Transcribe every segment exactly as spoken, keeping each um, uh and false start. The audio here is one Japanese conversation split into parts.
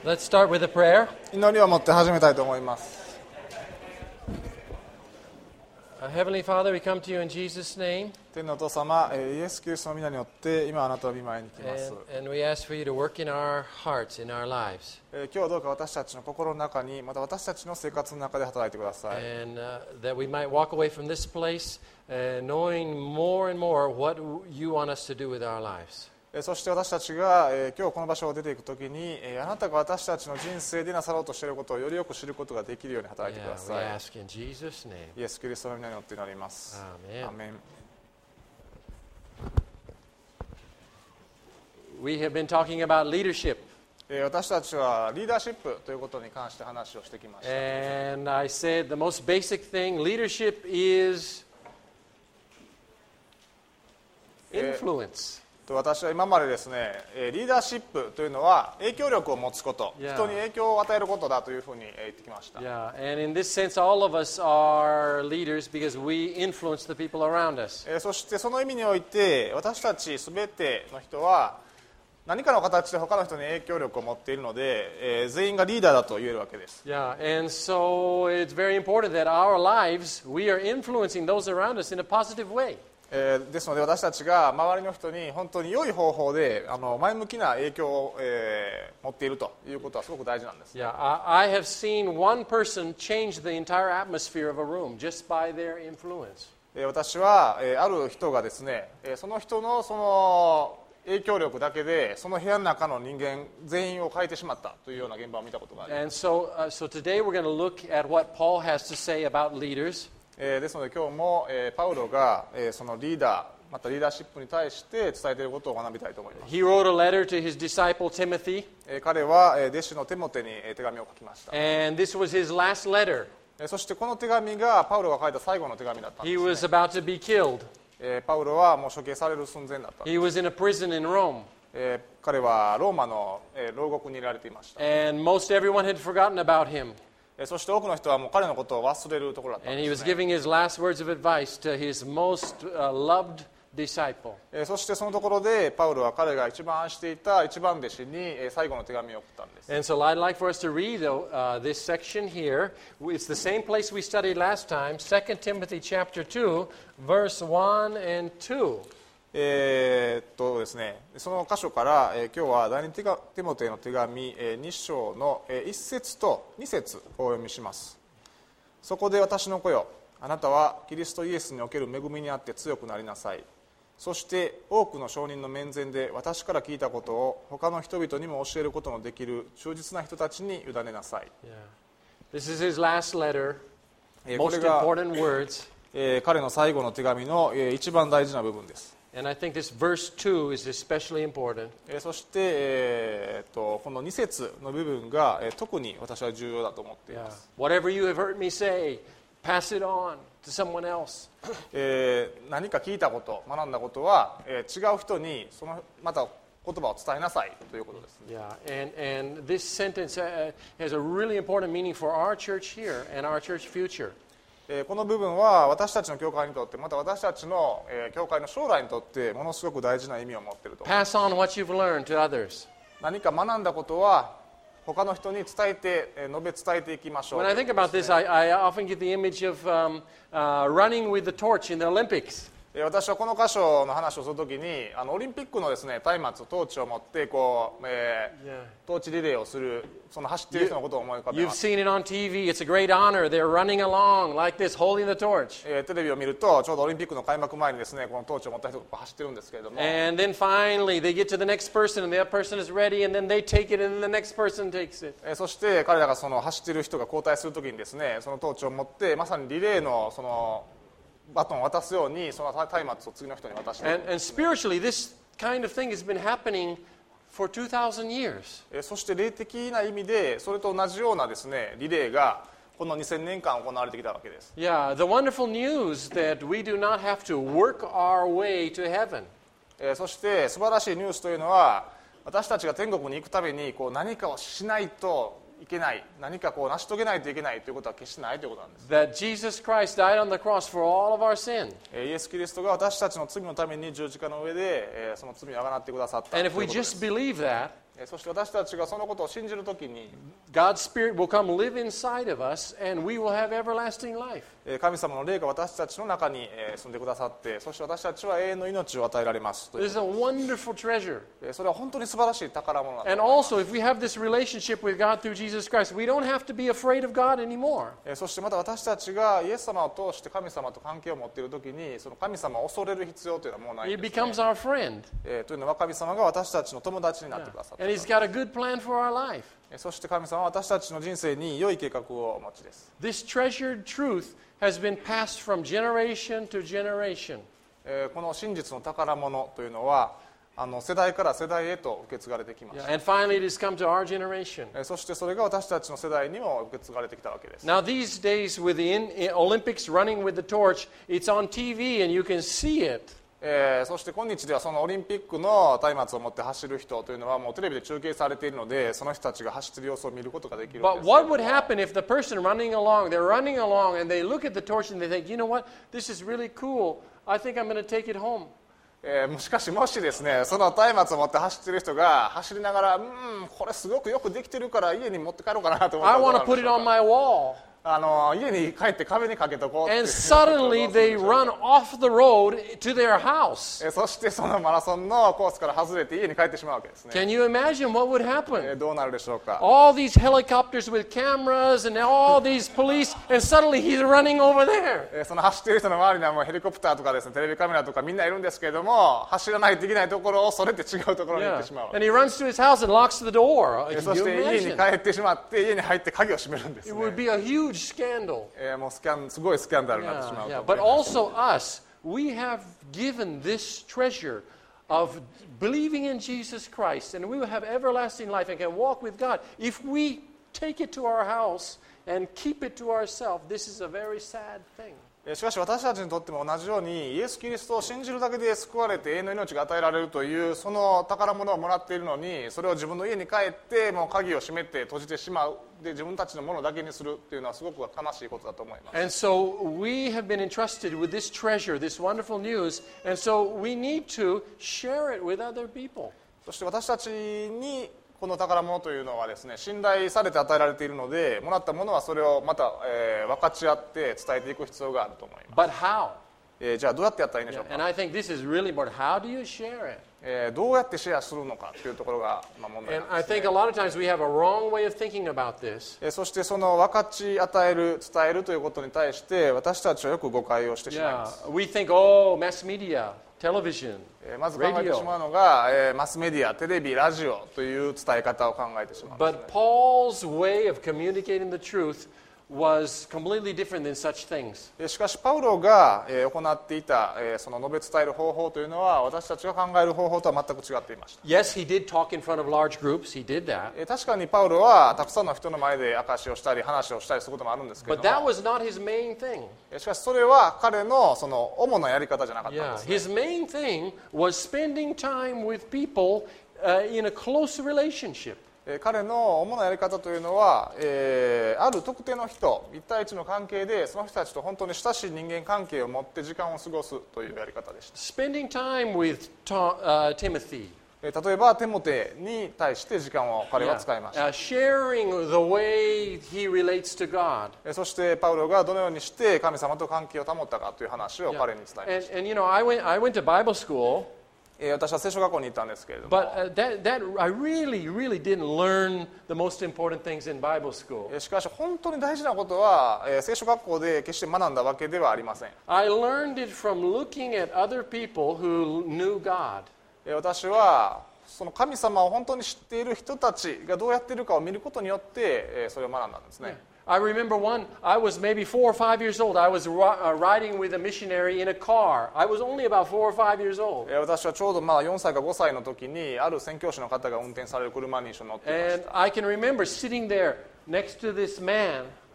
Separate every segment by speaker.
Speaker 1: Let's start with a prayer.
Speaker 2: 祈りを持って始めたいと思います。
Speaker 1: Uh, Heavenly Father, we come to you in Jesus' name,
Speaker 2: 天のお父様、えーイエス・キリストの皆によって今あなたの御前に来ます
Speaker 1: and,、and we ask for you to work in our hearts, in our lives,
Speaker 2: えー今日はどうか私たちの心の中にまた私たちの生活の中で働いてください、
Speaker 1: and uh, that we might walk away from this place uh, knowing more and more what you want us to do with our lives.
Speaker 2: えーそして私たちが、えー今日この場所を出ていくときに、えーあなたが私たちの人生でなさろうとしていることをよりよく知ることができるように働いてく
Speaker 1: Yeah,
Speaker 2: だ
Speaker 1: we
Speaker 2: さい、
Speaker 1: ask in Jesus' name.
Speaker 2: イエス・キリストの皆によって祈ります。
Speaker 1: Amen.
Speaker 2: アーメン。
Speaker 1: We have been talking about leadership,
Speaker 2: えー私たちはリーダーシップということに関して話をしてきました。
Speaker 1: and I said the most basic thing, leadership is influence.
Speaker 2: と私は今までですね、えーリーダーシップというのは影響力を持つこと、
Speaker 1: Yeah.
Speaker 2: 人に影響を与えることだというふうにえー言ってきました。
Speaker 1: Yeah, and in this sense, all of us are leaders because we influence the people around us.
Speaker 2: えーそしてその意味において私たちすべての人は何かの形で他の人に影響力を持っているので、えー全員がリーダーだと言えるわけです。
Speaker 1: Yeah, and so it's very important that our lives, we are influencing those around us in a positive way.
Speaker 2: えーですので私たちが周りの人に本当に良い方法であの前向きな影響を、えー持っているということはすごく大事なんです。
Speaker 1: Yeah, I, I have seen one person change the entire atmosphere of a room just by their influence.
Speaker 2: えー私は、えーある人がですね、えーその人のその影響力だけでその部屋の中の人間全員を変えてしまったというような現場を見たことがあります。
Speaker 1: And so, uh, so today we're going to look at what Paul has to say about leaders.
Speaker 2: えーですので今日も、えーパウロが、えーそのリーダーまたリーダーシップに対して伝えていることを学びたいと思います。
Speaker 1: He wrote a letter to his disciple Timothy,
Speaker 2: えー彼は、えー弟子のテモテに、えー手紙を書きました。
Speaker 1: and this was his last letter.
Speaker 2: えーそしてこの手紙がパウロが書いた最後の手紙だったんで
Speaker 1: He
Speaker 2: す、
Speaker 1: was
Speaker 2: ね
Speaker 1: about to be killed.
Speaker 2: えーパウロはもう処刑される寸前だったんです。
Speaker 1: He was in a prison in Rome,
Speaker 2: えー彼はローマの、えー牢獄にいられていました。
Speaker 1: and most everyone had forgotten about him.
Speaker 2: えーそして多くの人はもう彼のことを忘れるところだったん
Speaker 1: And he
Speaker 2: で
Speaker 1: was
Speaker 2: す、ね。
Speaker 1: giving his last words of advice to his most uh, loved disciple.
Speaker 2: えーそしてそのところでパウロは彼が一番愛していた一番弟子にえー最後の手紙を送ったんです。
Speaker 1: And so I'd like for us to read uh, this section here. It's the same place we studied last time, Second Timothy chapter two, verse one and two.
Speaker 2: えーっとですね、その箇所から、えー今日は第二テテモテの手紙、えーに章の、えーいち節とに節をお読みします。そこで私の子よ、あなたはキリストイエスにおける恵みにあって強くなりなさい。そして多くの証人の面前で私から聞いたことを他の人々にも教えることのできる忠実な人たちに委ねなさい。
Speaker 1: Yeah. This is his last letter,
Speaker 2: えーこ
Speaker 1: most
Speaker 2: れが、
Speaker 1: important words.
Speaker 2: えー彼の最後の手紙の、えー一番大事な部分です。
Speaker 1: And I think this verse two is especially important.
Speaker 2: えーそして、えーっとこのに節の部分が、えー特に私は重要だと思ってい
Speaker 1: Yeah.
Speaker 2: ます。
Speaker 1: Whatever you have heard me say, pass it on to someone else.
Speaker 2: えー何か聞いたこと学んだことは、えー違う人にそのまた言葉を伝えなさいということです。
Speaker 1: Yeah, and, and this sentence uh, has a really important meaning for our church here and our church future.
Speaker 2: えーこの部分は私たちの教会にとってまた私たちの、えー教会の将来にとってものすごく大事な意味を持っていると思います。
Speaker 1: Pass on what you've learned to others.
Speaker 2: 何か学んだことは他の人に伝えて、えー述べ伝えていきましょう。
Speaker 1: When I think about this, I, I often get the image of um, uh, running with the torch in the Olympics.
Speaker 2: えー私はこの箇所の話をするときにあのオリンピックのですね松明トーチを持ってこう、えー
Speaker 1: Yeah.
Speaker 2: トーチリレーをするその走っている人のことを思い浮かべ
Speaker 1: You've
Speaker 2: ます。
Speaker 1: seen it on T V. It's a great honor. They're running along like this, holding the torch.
Speaker 2: えーテレビを見るとちょうどオリンピックの開幕前にですねこのトーチを持った人が走ってるんですけれども、
Speaker 1: And then finally, they get to the next person, and that person is ready, and then they take it, and then the next person takes it.
Speaker 2: えーそして彼らがその走っている人が交代するときにですねそのトーチを持ってまさにリレーのそのバトンを渡すようにその松明を次の人に渡していくん
Speaker 1: And,
Speaker 2: で
Speaker 1: and
Speaker 2: すね。
Speaker 1: spiritually, this kind of thing has been happening for two thousand years.
Speaker 2: えーそして霊的な意味でそれと同じようなですねリレーがこのにせんねんかん行われてきたわけです。
Speaker 1: Yeah, the wonderful news that we do not have to work our way to heaven.
Speaker 2: えーそして素晴らしいニュースというのは私たちが天国に行くためにこう何かをしないといけない何かこう成し遂げないといけないということは決してないということなんです。
Speaker 1: That Jesus Christ died on the cross for all of our sin.
Speaker 2: えーイエス・キリストが私たちの罪のために十字架の上で、えーその罪をあがなってくださったとい
Speaker 1: And
Speaker 2: う
Speaker 1: if
Speaker 2: こ
Speaker 1: we
Speaker 2: とです。
Speaker 1: just believe that,
Speaker 2: そして私たちがそのことを信じるときに
Speaker 1: God's Spirit will come live inside of us and we will have everlasting life.
Speaker 2: 神様の霊が私たちの中に住んでくださって、そして私たちは永遠の命を与えられますという。
Speaker 1: This is a wonderful treasure.
Speaker 2: それは本当に素晴らしい宝物なんだ
Speaker 1: And also, if we have this relationship with God through Jesus Christ, we don't have to be afraid of God anymore.
Speaker 2: そしてまた私たちがイエス様を通して神様と関係を持っているときに、その神様を恐れる必要というのはもうないん
Speaker 1: He
Speaker 2: です、ね。
Speaker 1: becomes our friend.
Speaker 2: えーというのは神様が私たちの友達になってくださってい
Speaker 1: And
Speaker 2: る
Speaker 1: He's got a good plan for our life.
Speaker 2: そして神様は私たちの人生に良い計画をお持ちです。
Speaker 1: This treasured truth has been passed from generation to generation.
Speaker 2: えーこの真実の宝物というのはあの世代から世代へと受け継がれてきまし
Speaker 1: Yeah,
Speaker 2: た。
Speaker 1: and finally, it has come to our generation.
Speaker 2: えーそしてそれが私たちの世代にも受け継がれてきたわけです。
Speaker 1: Now, these days, with the in, in Olympics running with the torch, it's on T V and you can see it.
Speaker 2: えーそして今日ではそのオリンピックの松明を持って走る人というのはもうテレビで中継されているので、その人たちが走っている様子を見ることができるんです
Speaker 1: But
Speaker 2: けれど
Speaker 1: what
Speaker 2: も
Speaker 1: would happen if the person running along, they're running along and they look at the torch and they think, you know what, this is really cool. I think I'm going to take it home.
Speaker 2: えーしかしもしですね、その松明を持って走っている人が走りながら、うん、これすごくよくできてるから家に持って帰ろうかなと思った
Speaker 1: I
Speaker 2: らどう
Speaker 1: want
Speaker 2: な
Speaker 1: to
Speaker 2: る
Speaker 1: put
Speaker 2: で
Speaker 1: it
Speaker 2: しょう
Speaker 1: on
Speaker 2: か。
Speaker 1: my wall.
Speaker 2: あの家に帰って壁にかけとこうって
Speaker 1: And suddenly they run off the road to their house.
Speaker 2: えーそしてそのマラソンのコースから外れて家に帰ってしまうわけですね。
Speaker 1: Can you imagine what would
Speaker 2: え
Speaker 1: happen?
Speaker 2: ーどうなるでしょうか。
Speaker 1: All these helicopters with cameras and all these police, and suddenly he's running over there.
Speaker 2: えーその走っている人の周りにはもうヘリコプターとかですね、テレビカメラとかみんないるんですけれども、走らないといけないところをそれて違うところに行っ
Speaker 1: Yeah.
Speaker 2: てしまう。
Speaker 1: And he runs to his house and locks the door.
Speaker 2: えー
Speaker 1: Can
Speaker 2: そし
Speaker 1: you
Speaker 2: て家に
Speaker 1: imagine?
Speaker 2: 帰ってしまって家に入って鍵を閉めるんです
Speaker 1: It
Speaker 2: ね。
Speaker 1: would be a huge scandal.
Speaker 2: えーもうスキャンすごいスキャンダルになってしま
Speaker 1: Yeah,
Speaker 2: うと
Speaker 1: yeah.
Speaker 2: 思い
Speaker 1: But
Speaker 2: ます。
Speaker 1: also us, we have given this treasure of believing in Jesus Christ, and we will have everlasting life and can walk with God. If we take it to our house and keep it to ourselves, this is a very sad thing.
Speaker 2: えーしかし私たちにとっても同じようにイエス・キリストを信じるだけで救われて永遠の命が与えられるというその宝物をもらっているのに、それを自分の家に帰ってもう鍵を閉めて閉じてしまう、で自分たちのものだけにするっていうのはすごく悲しいことだと思います。
Speaker 1: And so we have been entrusted with this treasure, this wonderful news, and so we need to share it with other people.
Speaker 2: そして私たちにこの宝物というのはですね、信頼されて与えられているので、もらったものはそれをまた、えー分かち合って伝えていく必要があると思います。
Speaker 1: But how?
Speaker 2: えーじゃあどうやってやったらいいんでしょうか。
Speaker 1: And I think this is really important. How do you share it?
Speaker 2: えーどうやってシェアするのかというところが、まあ、問題
Speaker 1: And
Speaker 2: なん
Speaker 1: I
Speaker 2: ですね。
Speaker 1: think a lot of times we have a wrong way of thinking about this.
Speaker 2: えーそしてその分かち与える伝えるということに対して私たちはよく誤解をしてしまいま
Speaker 1: Yeah,
Speaker 2: す。
Speaker 1: we think, oh, mass media, television,
Speaker 2: えーまず考えてしまうのが、えーマスメディア、テレビ、ラジオという伝え方を考えてしまうんですね。
Speaker 1: but Paul's way of communicating the truth was completely different than such things.
Speaker 2: えーしかしパウロが、えー行っていた、えーその述べ伝える方法というのは私たちが考える方法とは全く違っていました。
Speaker 1: Yes, he did talk in front of large groups. He did that.
Speaker 2: えー確かにパウロはたくさんの人の前で証しをしたり話をしたりすることもあるんですけれ
Speaker 1: But
Speaker 2: ど
Speaker 1: that
Speaker 2: も、
Speaker 1: was not his main thing.
Speaker 2: えーしかしそれは彼のその主なやり方じゃなかったん
Speaker 1: Yeah,
Speaker 2: ですね。
Speaker 1: his main thing was spending time with people uh, in a close relationship.
Speaker 2: えー彼の主なやり方というのは、えーある特定の人一対一の関係でその人たちと本当に親しい人間関係を持って時間を過ごすというやり方でした。
Speaker 1: Spending time with To- uh, Timothy.
Speaker 2: えー例えばテモテに対して時間を彼は
Speaker 1: Yeah.
Speaker 2: 使いました。
Speaker 1: Uh, sharing the way he relates to God.
Speaker 2: えーそしてパウロがどのようにして神様と関係を保ったかという話を
Speaker 1: Yeah.
Speaker 2: 彼に伝えま
Speaker 1: And,
Speaker 2: した。
Speaker 1: and you know, I went, I went to Bible school,
Speaker 2: えー私は聖書学校に行ったんですけれども、
Speaker 1: but uh, that, that I really, really didn't learn the most important things in Bible school.
Speaker 2: えーしかし本当に大事なことは、えー聖書学校で決して学んだわけではありません。
Speaker 1: I learned it from looking at other people who knew God.
Speaker 2: えー私はその神様を本当に知っている人たちがどうやっているかを見ることによって、えーそれを学んだんですね。
Speaker 1: I remember one, I was maybe four or five years old. I was ri- uh, riding with a missionary in a car. I was only about four or five years old.
Speaker 2: えー私はちょうどまあよんさいかごさいの時にある宣教師の方が運転される車に一緒に乗っていまし
Speaker 1: And I can remember sitting there next to this man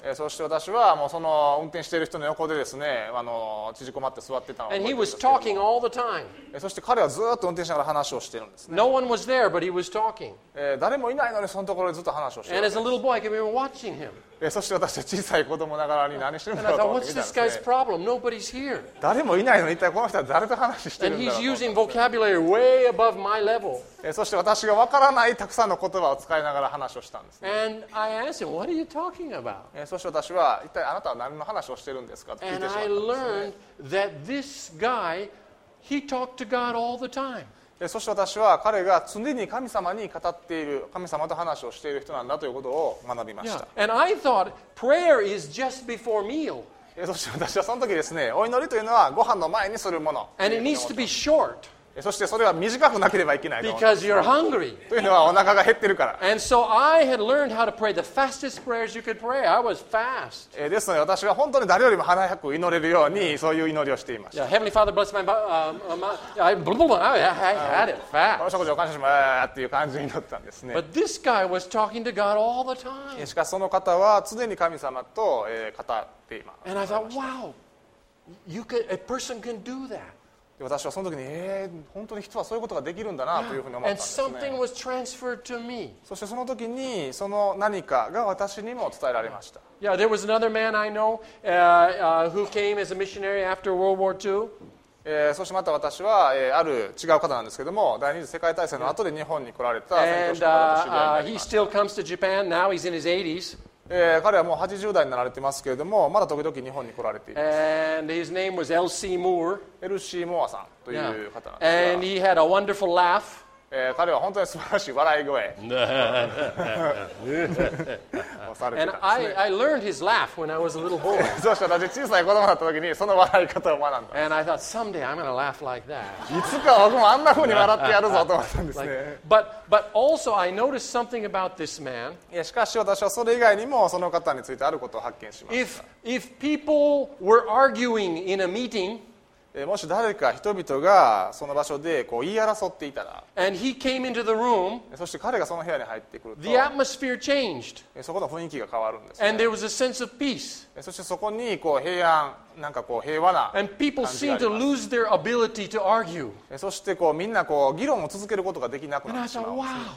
Speaker 2: えーそして私はもうその運転している人の横でですね、あの縮こまって座ってたのを
Speaker 1: And
Speaker 2: 覚え
Speaker 1: he
Speaker 2: てるんで
Speaker 1: was
Speaker 2: すけども
Speaker 1: talking all the time.
Speaker 2: えーそして彼はずっと運転しながら話をしているんですね、
Speaker 1: No one was there, but he was talking.
Speaker 2: えー誰もいないのにそのところでずっと話をしてい
Speaker 1: And
Speaker 2: る
Speaker 1: as a little boy, I could remember watching him.
Speaker 2: えーそして私は小さい子供ながらに何してるん
Speaker 1: And
Speaker 2: だ
Speaker 1: I
Speaker 2: ろう
Speaker 1: thought,
Speaker 2: と思って
Speaker 1: what's
Speaker 2: 見たん
Speaker 1: this
Speaker 2: です
Speaker 1: guy's
Speaker 2: ね
Speaker 1: problem? Nobody's here.
Speaker 2: 誰もいないのに一体この人は誰と話してる
Speaker 1: And
Speaker 2: んだ
Speaker 1: he's
Speaker 2: ろうと思って
Speaker 1: using vocabulary way above my level.
Speaker 2: えーそして私が分からないたくさんの言葉を使いながら話をしたんですね、
Speaker 1: And I asked him, what are you talking about?
Speaker 2: えーそして私は一体あなたは何の話をしてるんですかと聞い
Speaker 1: And
Speaker 2: てしまっ
Speaker 1: I
Speaker 2: たんですね
Speaker 1: learned that this guy, he talked to God all the time.
Speaker 2: えーそして私は彼が常に神様に語っている神様と話をしている人なんだということを学びまし
Speaker 1: Yeah.
Speaker 2: た、
Speaker 1: And I thought prayer is just before meal.
Speaker 2: えーそして私はその時ですね、お祈りというのはご飯の前にするもの
Speaker 1: And it needs to be short
Speaker 2: えーそしてそれは短くなければいけないと思う
Speaker 1: because you're hungry.
Speaker 2: というのはお腹が減ってるから、
Speaker 1: And so I had learned how to pray the fastest prayers you could pray. I was fast.
Speaker 2: えーですので私は本当に誰よりも早く祈れるようにそういう祈りをしていました、
Speaker 1: Yeah, Heavenly Father, bless my, uh, uh, my I, blah, blah, blah, I, I had it
Speaker 2: この
Speaker 1: fast.
Speaker 2: 食事を感謝しますっていう感じに祈ったんですね、
Speaker 1: But this guy was talking to God all the
Speaker 2: えー
Speaker 1: time.
Speaker 2: しかしその方は常に神様と、えー語っています
Speaker 1: And I thought, wow, you could, a person can do that.
Speaker 2: で私はその時にえー、本当に人はそういうことができるんだなというふうに思ったん
Speaker 1: And
Speaker 2: ですね、
Speaker 1: something was transferred to me.
Speaker 2: そしてその時にその何かが私にも伝えられました、
Speaker 1: Yeah, there was another man I know uh, uh, who came as a missionary after World War Two.
Speaker 2: えーそしてまた私は、えーある違う方なんですけども第二次世界大戦の後で日本に来られた宣
Speaker 1: And
Speaker 2: 教師の方と知り合いに
Speaker 1: uh,
Speaker 2: な
Speaker 1: uh,
Speaker 2: り
Speaker 1: he
Speaker 2: ます
Speaker 1: still comes to Japan. Now he's in his eighties.
Speaker 2: えー彼はもうはちじゅう代になられてますけれどもまだ時々日本に来られています
Speaker 1: And his name was L C Moore.
Speaker 2: エルシー・モアさんとい
Speaker 1: Yeah.
Speaker 2: う方なんですが、
Speaker 1: And he had a wonderful laugh.
Speaker 2: えー彼は本当に素晴らしい笑い声をされて
Speaker 1: And
Speaker 2: たんです
Speaker 1: I,
Speaker 2: ね
Speaker 1: I learned his laugh when I was a little boy.
Speaker 2: そうして私小さい子供だった時にその笑い方を学んだ
Speaker 1: And I thought, someday I'm going to laugh like that.
Speaker 2: いつか僕もあんな風に笑ってやるぞと思ったんですね
Speaker 1: Like, but, but also, I noticed something about this man.
Speaker 2: いやしかし私はそれ以外にもその方についてあることを発見しました
Speaker 1: If, if people were arguing in a meeting,
Speaker 2: えーもし誰か人々がその場所でこう言い争っていたら
Speaker 1: and he came into the room,
Speaker 2: そして彼がその部屋に入ってくると
Speaker 1: the atmosphere changed.
Speaker 2: えーそこの雰囲気が変わるんです、ね
Speaker 1: And there was a sense of peace.
Speaker 2: えーそしてそこにこう平安なんかこう平和な
Speaker 1: And people
Speaker 2: 感じがあ
Speaker 1: seemed
Speaker 2: り
Speaker 1: to
Speaker 2: ます
Speaker 1: lose their ability to argue.
Speaker 2: えーそしてこうみんなこう議論を続けることができなく
Speaker 1: And
Speaker 2: な
Speaker 1: I
Speaker 2: ってしま
Speaker 1: thought,
Speaker 2: うんですね
Speaker 1: wow,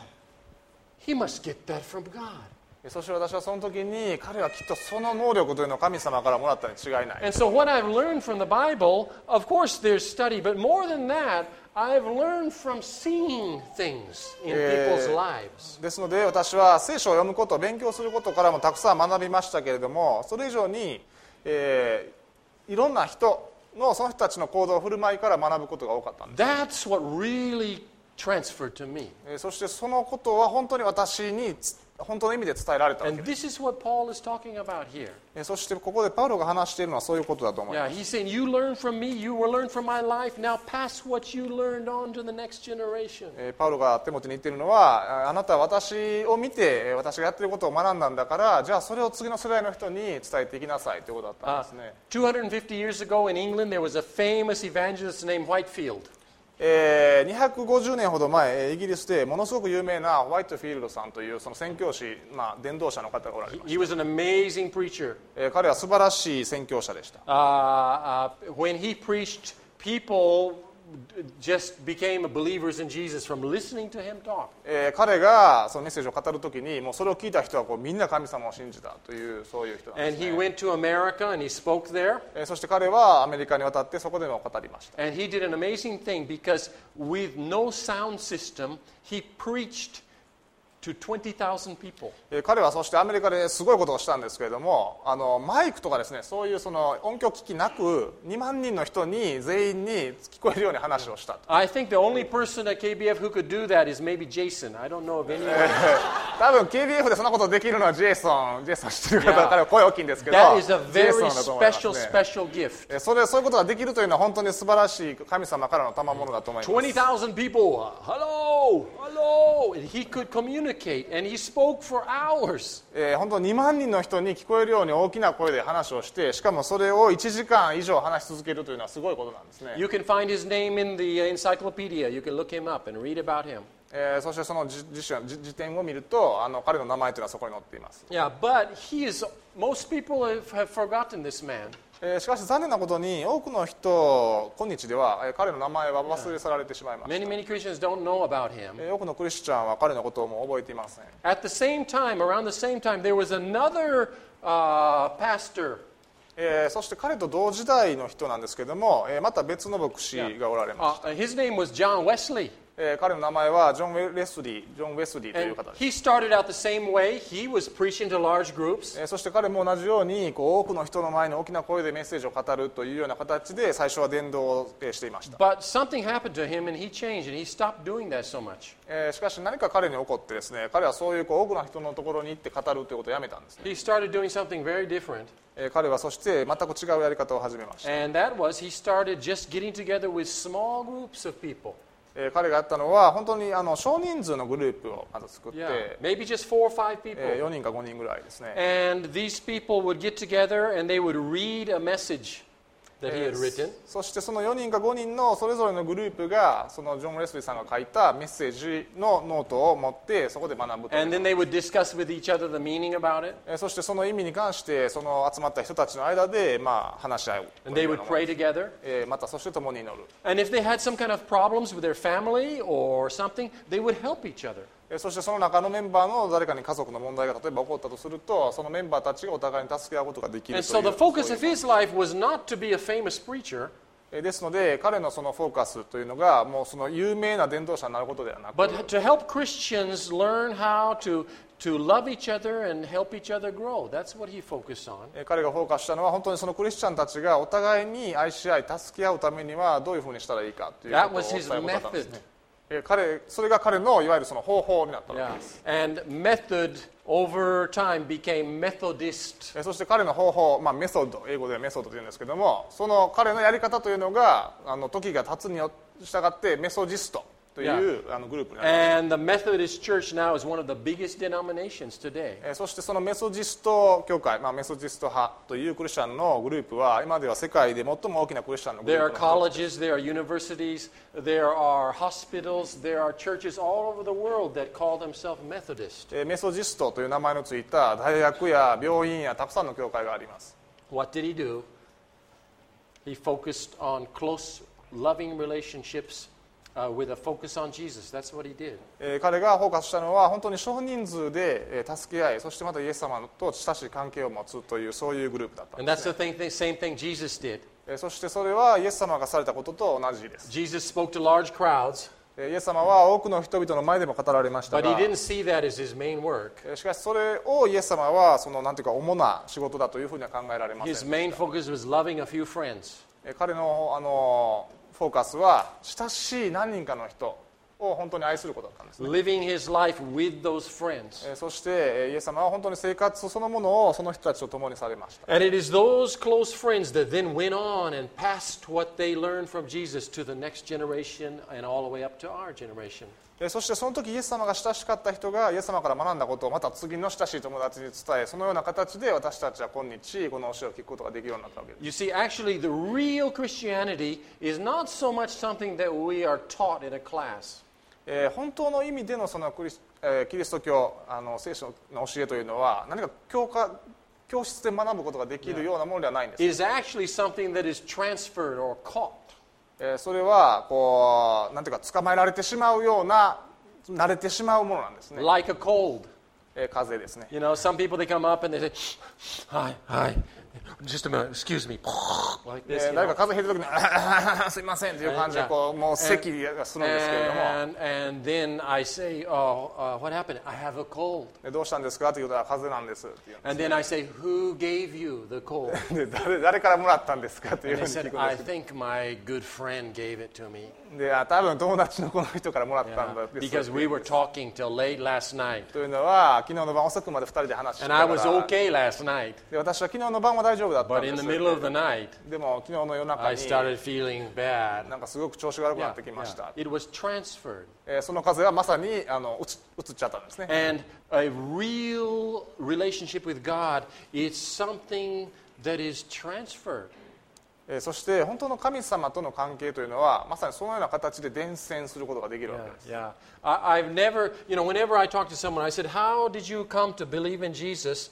Speaker 1: he must get that from God.
Speaker 2: えーそして私はその時に彼はきっとその能力というのを神様からもらったに違いない
Speaker 1: And so, what I've learned from the Bible, of course, there's study, but more than that, I've learned from seeing things in people's lives.
Speaker 2: ですので私は聖書を読むこと勉強することからもたくさん学びましたけれどもそれ以上に、えーいろんな人のその人たちの行動振る舞いから学ぶことが多かったんです
Speaker 1: That's what really transferred to me.
Speaker 2: えーそしてそのことは本当に私につ本当の意味で伝えられたわけ
Speaker 1: And
Speaker 2: です
Speaker 1: this is what Paul is talking about here.
Speaker 2: えーそしてここでパウロが話しているのはそういうことだと思いま
Speaker 1: Yeah,
Speaker 2: す
Speaker 1: he's saying, you learned from me, you will learn from my life, now pass what you learned on to the next generation.
Speaker 2: えーパウロがテモテに言っているのはあなたは私を見てえー私がやっていることを学んだんだからじゃあそれを次の世代の人に伝えていきなさいということだったんですね、
Speaker 1: two hundred fifty years ago in England, there was a famous evangelist named Whitefield.
Speaker 2: えーにひゃくごじゅうねんほど前えーイギリスでものすごく有名なホワイトフィールドさんというその宣教師、まあ、伝道者の方がおられま
Speaker 1: He
Speaker 2: す、
Speaker 1: was an amazing preacher.
Speaker 2: えー彼は素晴らしい宣教者でした
Speaker 1: Uh, uh, when he preached, people just became believers in Jesus from listening to him talk.
Speaker 2: えー彼がそのメッセージを語るときにもうそれを聞いた人はこうみんな神様を信じたというそういう人なんで
Speaker 1: And
Speaker 2: す
Speaker 1: he
Speaker 2: ね、
Speaker 1: went to America and he spoke there.
Speaker 2: えーそして彼はアメリカに渡ってそこでも語りました、
Speaker 1: And he did an amazing thing because with no sound system, he preached to twenty thousand people.
Speaker 2: えー彼はそしてアメリカですごいことをしたんですけれどもあのマイクとかですねそういうその音響機器なくにまんにんの人に全員に聞こえるように話をしたと
Speaker 1: I think the only person at K B F who could do that is maybe Jason. I don't know of anyone.
Speaker 2: 多分 ケービーエフ でそんなことできるのはジェイソンジェイソン知ってる方
Speaker 1: Yeah.
Speaker 2: 彼は声大きいんですけど
Speaker 1: That is a
Speaker 2: ジェイソ
Speaker 1: very
Speaker 2: ンだと思います
Speaker 1: special,
Speaker 2: ね
Speaker 1: special gift.
Speaker 2: えーそれそういうことができるというのは本当に素晴らしい神様からの賜物だと思います
Speaker 1: twenty thousand people, uh, hello, hello. And he could communicate and he spoke for hours.
Speaker 2: えー本当にまんにんの人に聞こえるように大きな声で話をしてしかもそれをいちじかん以上話し続けるというのはすごいことなんですね、
Speaker 1: You can find his name in the encyclopedia. You can look him up and read about him.
Speaker 2: えー、そしてその辞辞典を見るとあの彼の名前というのはそこに載っています。
Speaker 1: Yeah, but he is, most people have, have forgotten this man.
Speaker 2: えー、しかし残念なことに多くの人今日では、えー、彼の名前は忘れ去られてしまいました。
Speaker 1: Many, many Christians don't know about him.
Speaker 2: えー、多くのクリスチャンは彼のことをもう覚えていません。
Speaker 1: At the same time, around the same time, there was another uh, pastor.
Speaker 2: えー、そして彼と同時代の人なんですけれども、えー、また別の牧師がおられました。
Speaker 1: Uh, his name was John Wesley.
Speaker 2: えー、彼の名前はジョン・ウェスリー、ジョン・ウェスリーという
Speaker 1: And
Speaker 2: 方です。
Speaker 1: he started out the same way. He was preaching to large groups.
Speaker 2: えー、そして彼も同じようにこう多くの人の前に大きな声でメッセージを語るというような形で最初は伝道をえーしていました。
Speaker 1: But something happened to him and he changed and he stopped doing that so much.
Speaker 2: えー、しかし何か彼に起こってですね、彼はそういうこう多くの人のところに行って語るということをやめたんですね。
Speaker 1: He started doing something very different.
Speaker 2: えー、彼はそして全く違うやり方を始めました。
Speaker 1: And that was he started just getting together with small groups of people.
Speaker 2: えー、彼がやったのは本当にあの少人数のグループをまず作って、
Speaker 1: Yeah, maybe just four or five
Speaker 2: えー、
Speaker 1: people.
Speaker 2: よにんかごにんぐらいですね。
Speaker 1: And these people would get together and they would read a message that he had written.
Speaker 2: そしてそのよにんかごにんのそれぞれのグループがそのジョン・ウェスリーさんが書いたメッセージのノートを持ってそこで学ぶという。
Speaker 1: And then they would discuss with each other the meaning about it.
Speaker 2: えー、そしてその意味に関してその集まった人たちの間でまあ話し合う。
Speaker 1: And they would pray together.
Speaker 2: えー、またそして共に祈る。
Speaker 1: And if they had some kind of problems with their family or something, they would help each other.
Speaker 2: そしてその中のメンバーの誰かに家族の問題が例えば起こったとするとそのメンバーたちがお互いに助け合うことができる
Speaker 1: And
Speaker 2: とい
Speaker 1: so
Speaker 2: う
Speaker 1: the focus
Speaker 2: そう
Speaker 1: of
Speaker 2: いう
Speaker 1: his life was not to be a famous preacher,
Speaker 2: ですので彼のそのフォーカスというのがもうその有名な伝道者になることではなく
Speaker 1: but to help Christians learn how to, to love each other and help each other grow. That's what he focused on.
Speaker 2: 彼がフォーカスしたのは本当にそのクリスチャンたちがお互いに愛し合い助け合うためにはどういうふうにしたらいいかということを
Speaker 1: That was
Speaker 2: 伝え
Speaker 1: his
Speaker 2: ることだったんですね。
Speaker 1: method.
Speaker 2: え彼それが彼のいわゆるその方法になったわ
Speaker 1: Yeah.
Speaker 2: けです。
Speaker 1: And method over time became Methodist.
Speaker 2: えそして彼の方法、まあ、メソッド英語ではメソッドというんですけどもその彼のやり方というのがあの時が経つに従ってメソジストという、yeah. あのグループになりました。
Speaker 1: And the Methodist Church now is one of the biggest denominations today.
Speaker 2: えそしてそのメソジスト教会、まあ、メソジスト派というクリスチャンのグループは今では世界で最も大きなクリスチャンのグル
Speaker 1: There
Speaker 2: ー
Speaker 1: are
Speaker 2: プの一つ
Speaker 1: colleges, there are universities, there are hospitals, there are churches all over the world that call themselves Methodist.
Speaker 2: えメソジストという名前のついた大学や病院やたくさんの教会があります。
Speaker 1: What did he do? He focused on close, loving relationships uh, with a focus on Jesus. That's what he did.
Speaker 2: え彼がフォーカスしたのは本当に少人数でえ助け合いそしてまたイエス様と親しい関係を持つというそういうグループだったん
Speaker 1: And
Speaker 2: です
Speaker 1: that's
Speaker 2: ね。
Speaker 1: the thing, same thing Jesus did.
Speaker 2: えそしてそれはイエス様がされたことと同じです。
Speaker 1: Jesus spoke to large crowds,
Speaker 2: えイエス様は多くの人々の前でも語られました
Speaker 1: but he
Speaker 2: が
Speaker 1: didn't see that as his main work.
Speaker 2: えしかしそれをイエス様はそのなんていうか主な仕事だというふうには考えられませんで
Speaker 1: His
Speaker 2: した。
Speaker 1: main focus was loving a few friends.
Speaker 2: え彼のあのフォーカスは親しい何人かの人を本当に愛することだったんですね。
Speaker 1: Living his life with those friends.
Speaker 2: えそしてえイエス様は本当に生活そのものをその人たちと共にされました。
Speaker 1: And it is those close friends that then went on and passed what they learned from Jesus to the next generation and all the way up to our generation.
Speaker 2: えそしてその時イエス様が親しかった人がイエス様から学んだことをまた次の親しい友達に伝えそのような形で私たちは今日この教えを聞くことができるようになったわけです。
Speaker 1: You see, actually, the real Christianity is not so much something that we are taught in a class.
Speaker 2: えー本当の意味でのそのクリス、えーキリスト教あの聖書の教えというのは何か教科教室で学ぶことができるようなものではないんです。
Speaker 1: It is actually something that is transferred or caught.
Speaker 2: えーそれはこうなんていうか捕まえられてしまうような慣れてしまうものなんですね。
Speaker 1: Like a cold.
Speaker 2: えー風邪ですね。
Speaker 1: You know, some people, they come up and they say, hi, hi, just a minute, excuse me. Like
Speaker 2: え
Speaker 1: this,
Speaker 2: ー
Speaker 1: you
Speaker 2: 誰
Speaker 1: know.
Speaker 2: か風邪ひいた時に「すいません」という感じでこうもう咳がするんですけれども
Speaker 1: And, and then I say, oh, uh, what happened? I have a cold.
Speaker 2: 「どうしたんですか?」ということは「風邪なんです」って言うんです
Speaker 1: And then I say, who gave you the cold?
Speaker 2: で 誰, 誰からもらったんですかという
Speaker 1: And
Speaker 2: ふう
Speaker 1: they
Speaker 2: に聞
Speaker 1: said,
Speaker 2: くん
Speaker 1: I
Speaker 2: ですけ
Speaker 1: think my good friend gave it to me.
Speaker 2: どであ多分友達のこの人からもらったんだ
Speaker 1: Yeah,
Speaker 2: です
Speaker 1: because we were talking till late last night.
Speaker 2: というのは昨日の晩遅くまでふたりで話して
Speaker 1: And
Speaker 2: た
Speaker 1: I
Speaker 2: か
Speaker 1: was
Speaker 2: ら
Speaker 1: okay last night.
Speaker 2: で私は昨日の晩は大丈夫だったん
Speaker 1: But
Speaker 2: で
Speaker 1: in
Speaker 2: す
Speaker 1: the middle of the night,
Speaker 2: でも昨日の夜中
Speaker 1: I
Speaker 2: に
Speaker 1: started feeling bad.
Speaker 2: なんかすごく調子が悪くな
Speaker 1: Yeah,
Speaker 2: ってきました
Speaker 1: yeah. It was transferred.
Speaker 2: えーその風はまさにあのうつうつっちゃったんですね
Speaker 1: And a real relationship with God is something that is transferred.
Speaker 2: えーそして本当の神様との関係というのはまさにそのような形で伝染することができるわけです。
Speaker 1: Yeah, yeah. I, I've never, you know, whenever I talk to someone, I said, "How did you come to believe in Jesus?"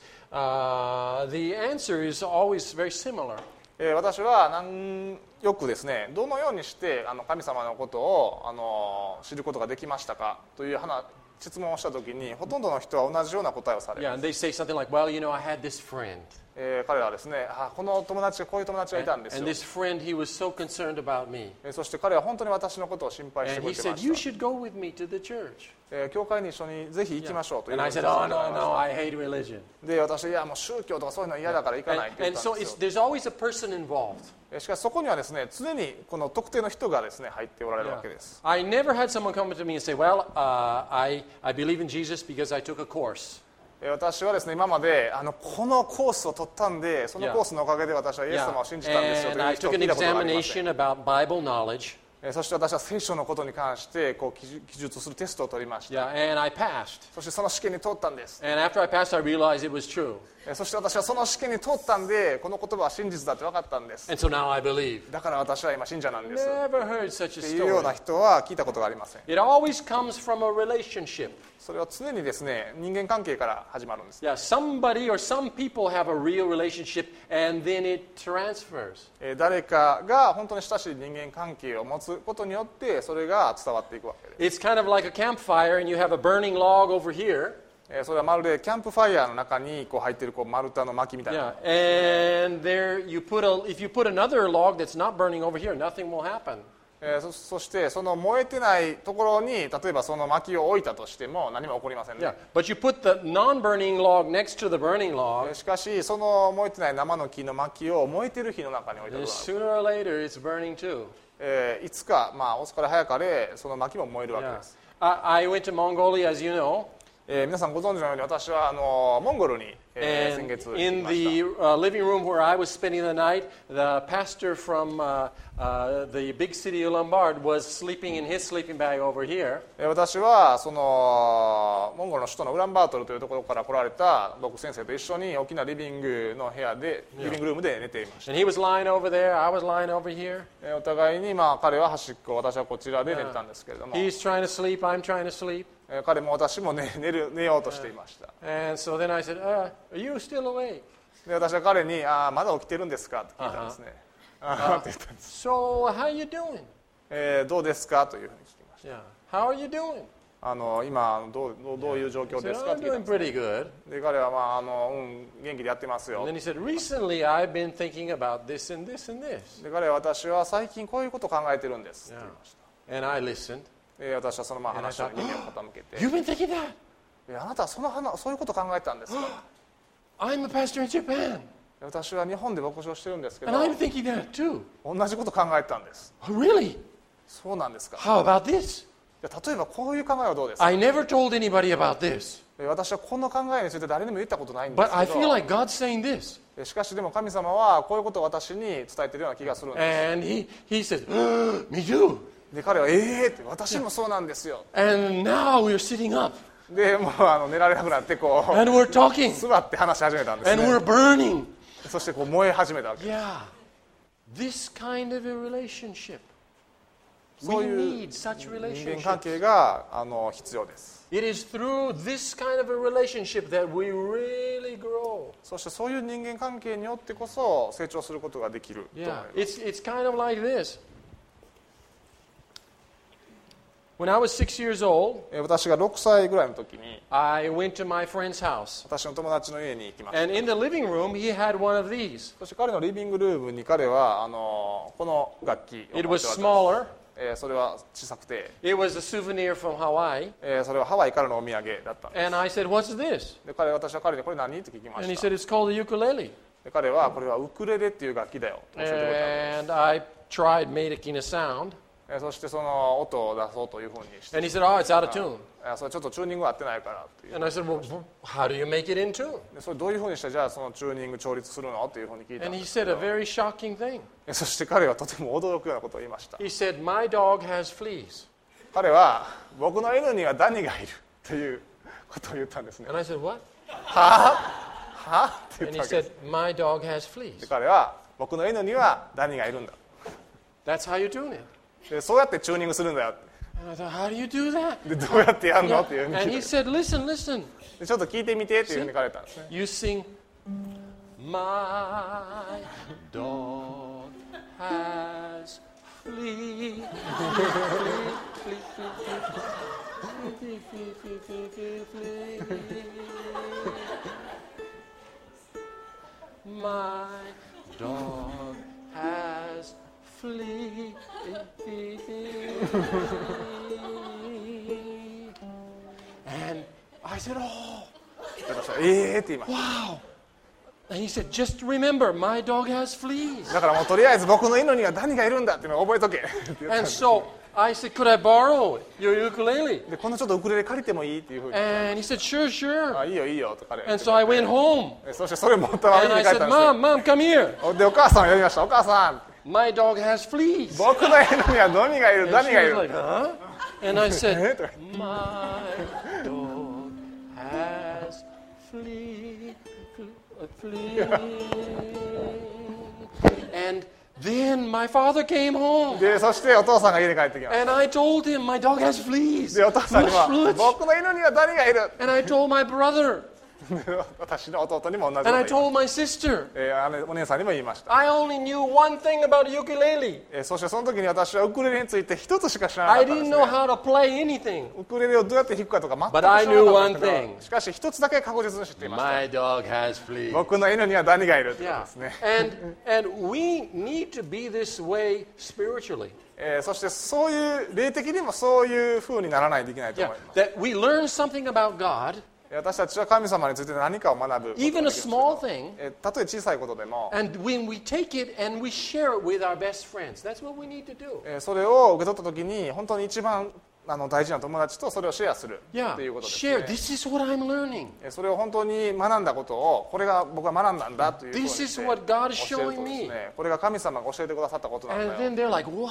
Speaker 1: Uh, the answer is always very similar.
Speaker 2: えー私はなんよくですね、どのようにしてあの神様のことをあの知ることができましたかという話質問をしたときに、ほとんどの人は同じような答えをされま
Speaker 1: Yeah,
Speaker 2: す。
Speaker 1: and they say something like, "Well, you know, I had this friend,
Speaker 2: えー彼らはですね、あこの友達こういう友達がいたん
Speaker 1: and,
Speaker 2: です
Speaker 1: and
Speaker 2: よ。
Speaker 1: this friend, he was so concerned about me,
Speaker 2: えーそして彼は本当に私のことを心配して
Speaker 1: and
Speaker 2: く
Speaker 1: he
Speaker 2: れてま
Speaker 1: said,
Speaker 2: し
Speaker 1: you
Speaker 2: た。
Speaker 1: should go with me to the church."
Speaker 2: えー教会に一緒にぜひ行きましょうという
Speaker 1: And
Speaker 2: ふう
Speaker 1: I
Speaker 2: に
Speaker 1: said,
Speaker 2: 言
Speaker 1: "Oh
Speaker 2: って
Speaker 1: no,
Speaker 2: ま
Speaker 1: no, I hate religion."
Speaker 2: したで、私いやもう宗教とかそういうの嫌だから行か
Speaker 1: And,
Speaker 2: ないって言っ
Speaker 1: and
Speaker 2: たん
Speaker 1: so
Speaker 2: です
Speaker 1: it's,
Speaker 2: よ。
Speaker 1: there's always a person involved.
Speaker 2: えーしかしそこにはですね、常にこの特定の人がですね入っておられるわけです。
Speaker 1: I never had someone come to me and say, "Well, uh, I, I believe in Jesus because I took a course."
Speaker 2: えー私はですね、今まであのこのコースを取ったんで、そのコースのおかげで私はイエス
Speaker 1: Yeah.
Speaker 2: 様を信じたんですよと
Speaker 1: And
Speaker 2: いう
Speaker 1: I
Speaker 2: 人を
Speaker 1: took
Speaker 2: 聞
Speaker 1: an
Speaker 2: いたことがありません。
Speaker 1: examination about Bible knowledge.
Speaker 2: えーそして私は聖書のことに関してこう記述記述するテストを取りました。
Speaker 1: Yeah, and I passed.
Speaker 2: そしてその試験に通ったんです。
Speaker 1: And after I passed, I realized it was true.
Speaker 2: えーそして私はその試験に通ったんで、この言葉は真実だって分かったんです。
Speaker 1: And so now I believe.
Speaker 2: だから私は今信者なんです。っ
Speaker 1: Never heard such a
Speaker 2: ていうような
Speaker 1: story.
Speaker 2: 人は聞いたことがありません。
Speaker 1: It always comes from a relationship.
Speaker 2: それは常にですね、人間関係から始まるんです。
Speaker 1: Yeah, somebody or some people have a real relationship and then it transfers.
Speaker 2: えー誰かが本当に親しい人間関係を持つことによってそれが伝わっていくわけです。
Speaker 1: It's kind of like a campfire and you have a burning log over here.
Speaker 2: えーそれはまるでキャンプファイヤーの中にこう入っているこう丸太の薪みたいな。
Speaker 1: Yeah, and there you put a, if you put another log that's not burning over here, nothing will happen.
Speaker 2: えーそそしてその燃えてないところに例えばその薪を置いたとしても何も起こりませんね。
Speaker 1: Yeah, but you put the non-burning log next to the burning
Speaker 2: え
Speaker 1: log,
Speaker 2: ーしかしその燃えてない生の木の薪を燃えてる火の中に置いた
Speaker 1: and
Speaker 2: ことがある。
Speaker 1: sooner or later it's burning too.
Speaker 2: えーいつかまあ遅かれ早かれその薪も燃えるわけ
Speaker 1: Yeah.
Speaker 2: です。
Speaker 1: I, I went to Mongolia, as you know,
Speaker 2: えー皆さんご存知のように私はあのモンゴルに、えー
Speaker 1: and
Speaker 2: 先月行き
Speaker 1: in
Speaker 2: ました。
Speaker 1: the uh, living room where I was spending the night, the pastor from uh, uh, the big city of Lombard was sleeping in his sleeping bag over here.
Speaker 2: えー私はそのモンゴルの首都のウランバートルというところから来られた僕先生と一緒に大きなリビングの部屋でリビングルームで寝ていました。
Speaker 1: And he was lying over there, I was lying over here.
Speaker 2: えーお互いにまあ彼は端っこ私はこちらで寝てたんですけれども、
Speaker 1: He's trying to sleep, I'm trying to sleep.
Speaker 2: えー彼も私も寝寝る寝ようとしていました。
Speaker 1: And so then I said, uh, are you still awake?
Speaker 2: で私は彼にあーまだ起きてるんですかと聞いたんですね。あーって言ったんです。
Speaker 1: So how you doing?
Speaker 2: えーどうですかというふうに聞きました。
Speaker 1: Yeah. How are you doing?
Speaker 2: あの今どうどうどういう状況
Speaker 1: I
Speaker 2: で
Speaker 1: said,
Speaker 2: すか
Speaker 1: I'm
Speaker 2: と聞いたん
Speaker 1: doing
Speaker 2: ですね。
Speaker 1: pretty good.
Speaker 2: で彼はまああのうん元気でやってますよ
Speaker 1: And。then he said, recently I've been thinking about this and this and this.
Speaker 2: で彼は私は最近こういうことを考えてるんですって言いました。
Speaker 1: And I listened.
Speaker 2: で私はそのまあ話を耳を傾けて
Speaker 1: You've been thinking that?
Speaker 2: であなたはその話そういうことを考えたんですか
Speaker 1: I'm a pastor in Japan.
Speaker 2: で私は日本で牧師をしてるんですけ
Speaker 1: And
Speaker 2: ど
Speaker 1: I'm thinking that too.
Speaker 2: 同じことを考えたんです。
Speaker 1: Oh, really?
Speaker 2: そうなんですか。
Speaker 1: How about this?
Speaker 2: で例えばこういう考えはどうですか。
Speaker 1: I never told anybody about this.
Speaker 2: で私はこの考えについて誰にも言ったことないんです
Speaker 1: But I
Speaker 2: け
Speaker 1: feel
Speaker 2: ど
Speaker 1: like God's saying this.
Speaker 2: でしかしでも神様はこういうことを私に伝えているような気がするんで
Speaker 1: And he, he says, me too.
Speaker 2: す。で彼は「ええー!」って「私もそうなんですよ
Speaker 1: And now we're sitting up.」
Speaker 2: でもうあの寝られなくなってこ
Speaker 1: And we're talking.
Speaker 2: う座って話し始めたんです
Speaker 1: And
Speaker 2: ね。
Speaker 1: we're burning.
Speaker 2: そしてこう燃え始めたわけ。
Speaker 1: Yeah. This kind of a relationship.
Speaker 2: そう
Speaker 1: We
Speaker 2: いう
Speaker 1: need such
Speaker 2: 人間
Speaker 1: relationships.
Speaker 2: 関係があの必要です。
Speaker 1: It is through this kind of a relationship that we really grow.
Speaker 2: そしてそういう人間関係によってこそ成長することができると思い
Speaker 1: Yeah.
Speaker 2: ます。
Speaker 1: It's, it's kind of like this. When I was six years old,
Speaker 2: えー私がろくさいぐらいの時に
Speaker 1: I went to my friend's house.
Speaker 2: 私の友達の家に行きました。
Speaker 1: And in the living room, he had one of these.
Speaker 2: そして彼のリビングルームに彼はあのこの楽器を
Speaker 1: It
Speaker 2: 持っ
Speaker 1: was
Speaker 2: ておられたんです。
Speaker 1: smaller.
Speaker 2: えーそれは小さくて、
Speaker 1: It was a souvenir from Hawaii.
Speaker 2: えーそれはハワイからのお土産だったんです
Speaker 1: And I said, what's this?
Speaker 2: で彼私は彼にこれ何って聞きま
Speaker 1: And he
Speaker 2: し
Speaker 1: said,
Speaker 2: た。
Speaker 1: it's called a ukulele.
Speaker 2: で彼はこれはウクレレっていう楽器だよと教えてくれたんです。
Speaker 1: And I tried making a sound.
Speaker 2: えーそしてその音を出そうというふうにして、
Speaker 1: And he said, oh, it's out of tune.
Speaker 2: えーそれちょっとチューニング合ってないからっていう。
Speaker 1: And I said, well, how do you make it in tune?
Speaker 2: でそれどういうふうにしてじゃあそのチューニング調律するのっていうふうに聞いたん
Speaker 1: And
Speaker 2: で
Speaker 1: he
Speaker 2: すけ
Speaker 1: said
Speaker 2: ど
Speaker 1: a very shocking thing.
Speaker 2: えそして彼はとても驚くようなことを言いました。
Speaker 1: He said, my dog has fleas.
Speaker 2: 彼は僕の犬にはダニがいるということを言ったんですね。
Speaker 1: And I said, what?
Speaker 2: はって言っ
Speaker 1: And
Speaker 2: た
Speaker 1: he
Speaker 2: わけです。
Speaker 1: said, my dog has
Speaker 2: で
Speaker 1: fleas.
Speaker 2: 彼は僕の犬にはダニがいるんだ。
Speaker 1: That's how you're doing it.
Speaker 2: でそうやってチューニングするんだよ。
Speaker 1: And I thought, how do you do that?
Speaker 2: でどうやってやるの
Speaker 1: Yeah.
Speaker 2: っていうふうに
Speaker 1: And
Speaker 2: 聞
Speaker 1: he
Speaker 2: いて、
Speaker 1: said, listen, listen.
Speaker 2: でちょっと聞いてみてっていうふうに書かれたんですね。
Speaker 1: You sing, my dog has flea, flea, flea, flea, flea, flea, flea, flea, flea, flea. My dog has flea, flea, flea. And I said, oh,
Speaker 2: 私はえーって言いました。
Speaker 1: wow. And he said, just remember, my dog has fleas.
Speaker 2: だからもうとりあえず僕の犬にはダニがいるんだっていうのを覚えとけって言ったん
Speaker 1: And
Speaker 2: です。
Speaker 1: so I said, could I borrow your ukulele?
Speaker 2: でこのちょっとウクレレ借りてもいいっていうふうに、
Speaker 1: And he said, sure, sure.
Speaker 2: あいいよいいよと彼は言
Speaker 1: And
Speaker 2: って
Speaker 1: so I went home.
Speaker 2: でそしてそれ持ったま
Speaker 1: And
Speaker 2: ま
Speaker 1: I
Speaker 2: 家に帰
Speaker 1: said,
Speaker 2: ったんですよ。
Speaker 1: Mom, Mom, come here.
Speaker 2: でお母さんを呼びました。お母さん、
Speaker 1: My dog has fleas.
Speaker 2: 僕の犬にはダニがいる、ダ
Speaker 1: And
Speaker 2: ニ
Speaker 1: she
Speaker 2: がい
Speaker 1: was
Speaker 2: る。
Speaker 1: like, huh? And I
Speaker 2: え
Speaker 1: said,
Speaker 2: とか
Speaker 1: my dog has flea, flea, flea. And then my father came home.
Speaker 2: でそしてお父さんが家に帰ってきまし
Speaker 1: And I told him, my dog has
Speaker 2: た。
Speaker 1: fleas.
Speaker 2: でお父さんに
Speaker 1: Flush,
Speaker 2: は
Speaker 1: flush.
Speaker 2: 僕の犬にはダニがいる。
Speaker 1: And I told my brother.
Speaker 2: で私の弟にも同じこ
Speaker 1: And
Speaker 2: と
Speaker 1: I
Speaker 2: を言いま
Speaker 1: told my sister.
Speaker 2: す。えー姉お姉さんにも言いました。
Speaker 1: I only knew one thing about ukulele.
Speaker 2: えーそしてその時に私はウクレレについて一つしか知らなか
Speaker 1: I
Speaker 2: ったんです
Speaker 1: didn't know
Speaker 2: ね。
Speaker 1: how to play anything.
Speaker 2: ウクレレをどうやって弾くかとか全く知
Speaker 1: But
Speaker 2: ら
Speaker 1: I
Speaker 2: な
Speaker 1: knew
Speaker 2: かったん
Speaker 1: one
Speaker 2: ですけ
Speaker 1: thing.
Speaker 2: ど、しかし一つだけ確実に知っていました。
Speaker 1: My dog has fleas.
Speaker 2: 僕の犬にはダニがいるということ
Speaker 1: Yeah.
Speaker 2: ですね。
Speaker 1: And and we need to be this way spiritually.
Speaker 2: えーそしてそういう霊的にもそういう風にならないといけないと
Speaker 1: Yeah.
Speaker 2: 思います。
Speaker 1: That we learn something about God,
Speaker 2: 私たちは神様について何かを学ぶことができる
Speaker 1: even
Speaker 2: ん
Speaker 1: a
Speaker 2: ですけど
Speaker 1: small thing,
Speaker 2: えーたとえ小さいことでも、
Speaker 1: and when we take it and we share it with our best friends. That's what we need to do.
Speaker 2: えーそれを受け取った時に本当に一番あの大事な友達とそれをシェアする
Speaker 1: Yeah.
Speaker 2: っていうことです
Speaker 1: Share.
Speaker 2: ね。
Speaker 1: This is what I'm learning.
Speaker 2: えーそれを本当に学んだことをこれが僕は学んだんだというふうに
Speaker 1: This
Speaker 2: し
Speaker 1: is
Speaker 2: て
Speaker 1: what God is
Speaker 2: 教える
Speaker 1: showing
Speaker 2: とです
Speaker 1: me.
Speaker 2: ね、これが神様が教えてくださったことなんだ
Speaker 1: And
Speaker 2: よ。
Speaker 1: then they're like, wow,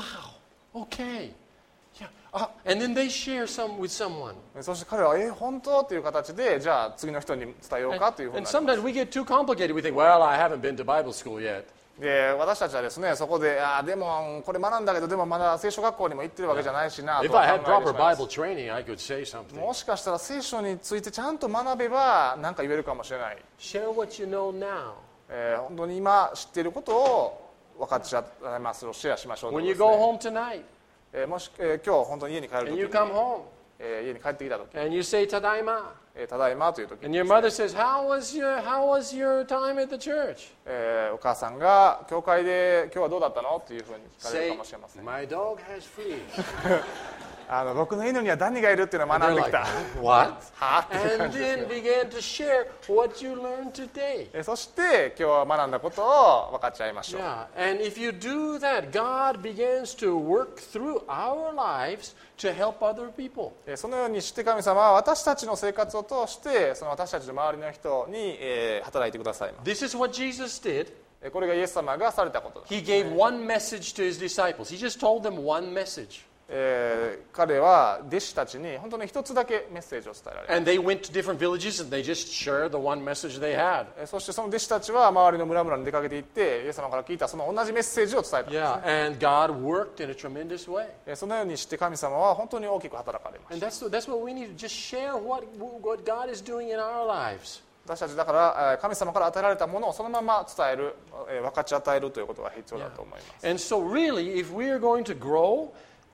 Speaker 1: okay. Yeah. Uh, and then they share some with someone.
Speaker 2: そして彼はえー本当という形でじゃあ次の人に伝えよう
Speaker 1: And,
Speaker 2: かというふうに
Speaker 1: and
Speaker 2: なります。
Speaker 1: sometimes we get too complicated. We think, well, I haven't been to Bible school yet.
Speaker 2: で私たちはですねそこであーでもこれ学んだけどでもまだ聖書学校にも行ってるわけじゃないしな
Speaker 1: If
Speaker 2: と
Speaker 1: I
Speaker 2: 考
Speaker 1: had
Speaker 2: えてし
Speaker 1: proper
Speaker 2: まいます
Speaker 1: Bible training, I could say something.
Speaker 2: もしかしたら聖書についてちゃんと学べば何か言えるかもしれない、
Speaker 1: Share what you know now.
Speaker 2: えー本当に今知っていることを分かち合いますをシェアしましょうと
Speaker 1: When
Speaker 2: いう
Speaker 1: you
Speaker 2: ことです
Speaker 1: go
Speaker 2: ね
Speaker 1: home tonight
Speaker 2: えーもし、えー今日本当に家に帰る
Speaker 1: and
Speaker 2: 時
Speaker 1: you
Speaker 2: に、
Speaker 1: come home
Speaker 2: えー家に帰ってきた時、
Speaker 1: and you say Tadaima,
Speaker 2: えーただいまという時
Speaker 1: and
Speaker 2: に
Speaker 1: your mother says, how was your, how was your time at the church?
Speaker 2: えーお母さんが教会で今日はどうだったのっていうふうに聞かれる
Speaker 1: Say,
Speaker 2: かもしれません。
Speaker 1: my dog has fleas.
Speaker 2: あの僕の犬にはダニがいるっていうのを
Speaker 1: And
Speaker 2: 学
Speaker 1: they're
Speaker 2: んでき
Speaker 1: like,
Speaker 2: た。
Speaker 1: what?
Speaker 2: はっていう
Speaker 1: And
Speaker 2: 感じです
Speaker 1: then
Speaker 2: よ。
Speaker 1: began to share what you learned today.
Speaker 2: えーそして今日学んだことを分かち合いましょう。
Speaker 1: Yeah, and if you do that, God begins to work through our lives to help other people.
Speaker 2: えーそのようにして神様は私たちの生活を通してその私たちの周りの人に、えー働いてくださいます。
Speaker 1: This is what Jesus did.
Speaker 2: えーこれがイエス様がされたことです
Speaker 1: He gave one message to his disciples. He just told them one message.
Speaker 2: えー彼は弟子たちに本当に一つだけメッセージを伝えられた。
Speaker 1: And they went to different villages and they just shared the one message they had.
Speaker 2: えーそしてその弟子たちは周りの村々に出かけていってイエス様から聞いたその同じメッセージを伝えたんですね。
Speaker 1: Yeah, and God worked in a tremendous way.
Speaker 2: えーそのようにして神様は本当に大きく働かれまし
Speaker 1: And
Speaker 2: た。
Speaker 1: that's, that's what we need to just share what, what God is doing in our lives.
Speaker 2: 私たちだからえー神様から与えられたものをそのまま伝える、えー分かち与えるということが必要だと思います。
Speaker 1: And so really, if we are going to grow,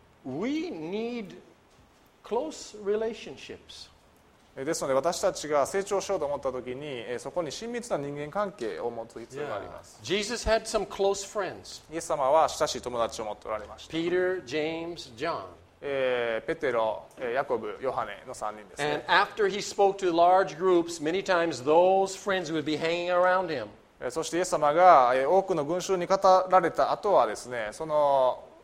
Speaker 1: we need close relationships.
Speaker 2: えーですので私たちが成長しようと思った時にえーそこに親密な人間関係を持つ必要があります。
Speaker 1: Jesus had some close friends.
Speaker 2: イエス様は親しい友達を持っておられました。
Speaker 1: Peter, James, John.
Speaker 2: えーペテロ、えーヤコブ、ヨハネのさんにんです
Speaker 1: And
Speaker 2: ね。
Speaker 1: after he spoke to large groups, many times those friends would be hanging around him.
Speaker 2: えーそしてイエス様がえー多くの群衆に語られた後はですね、その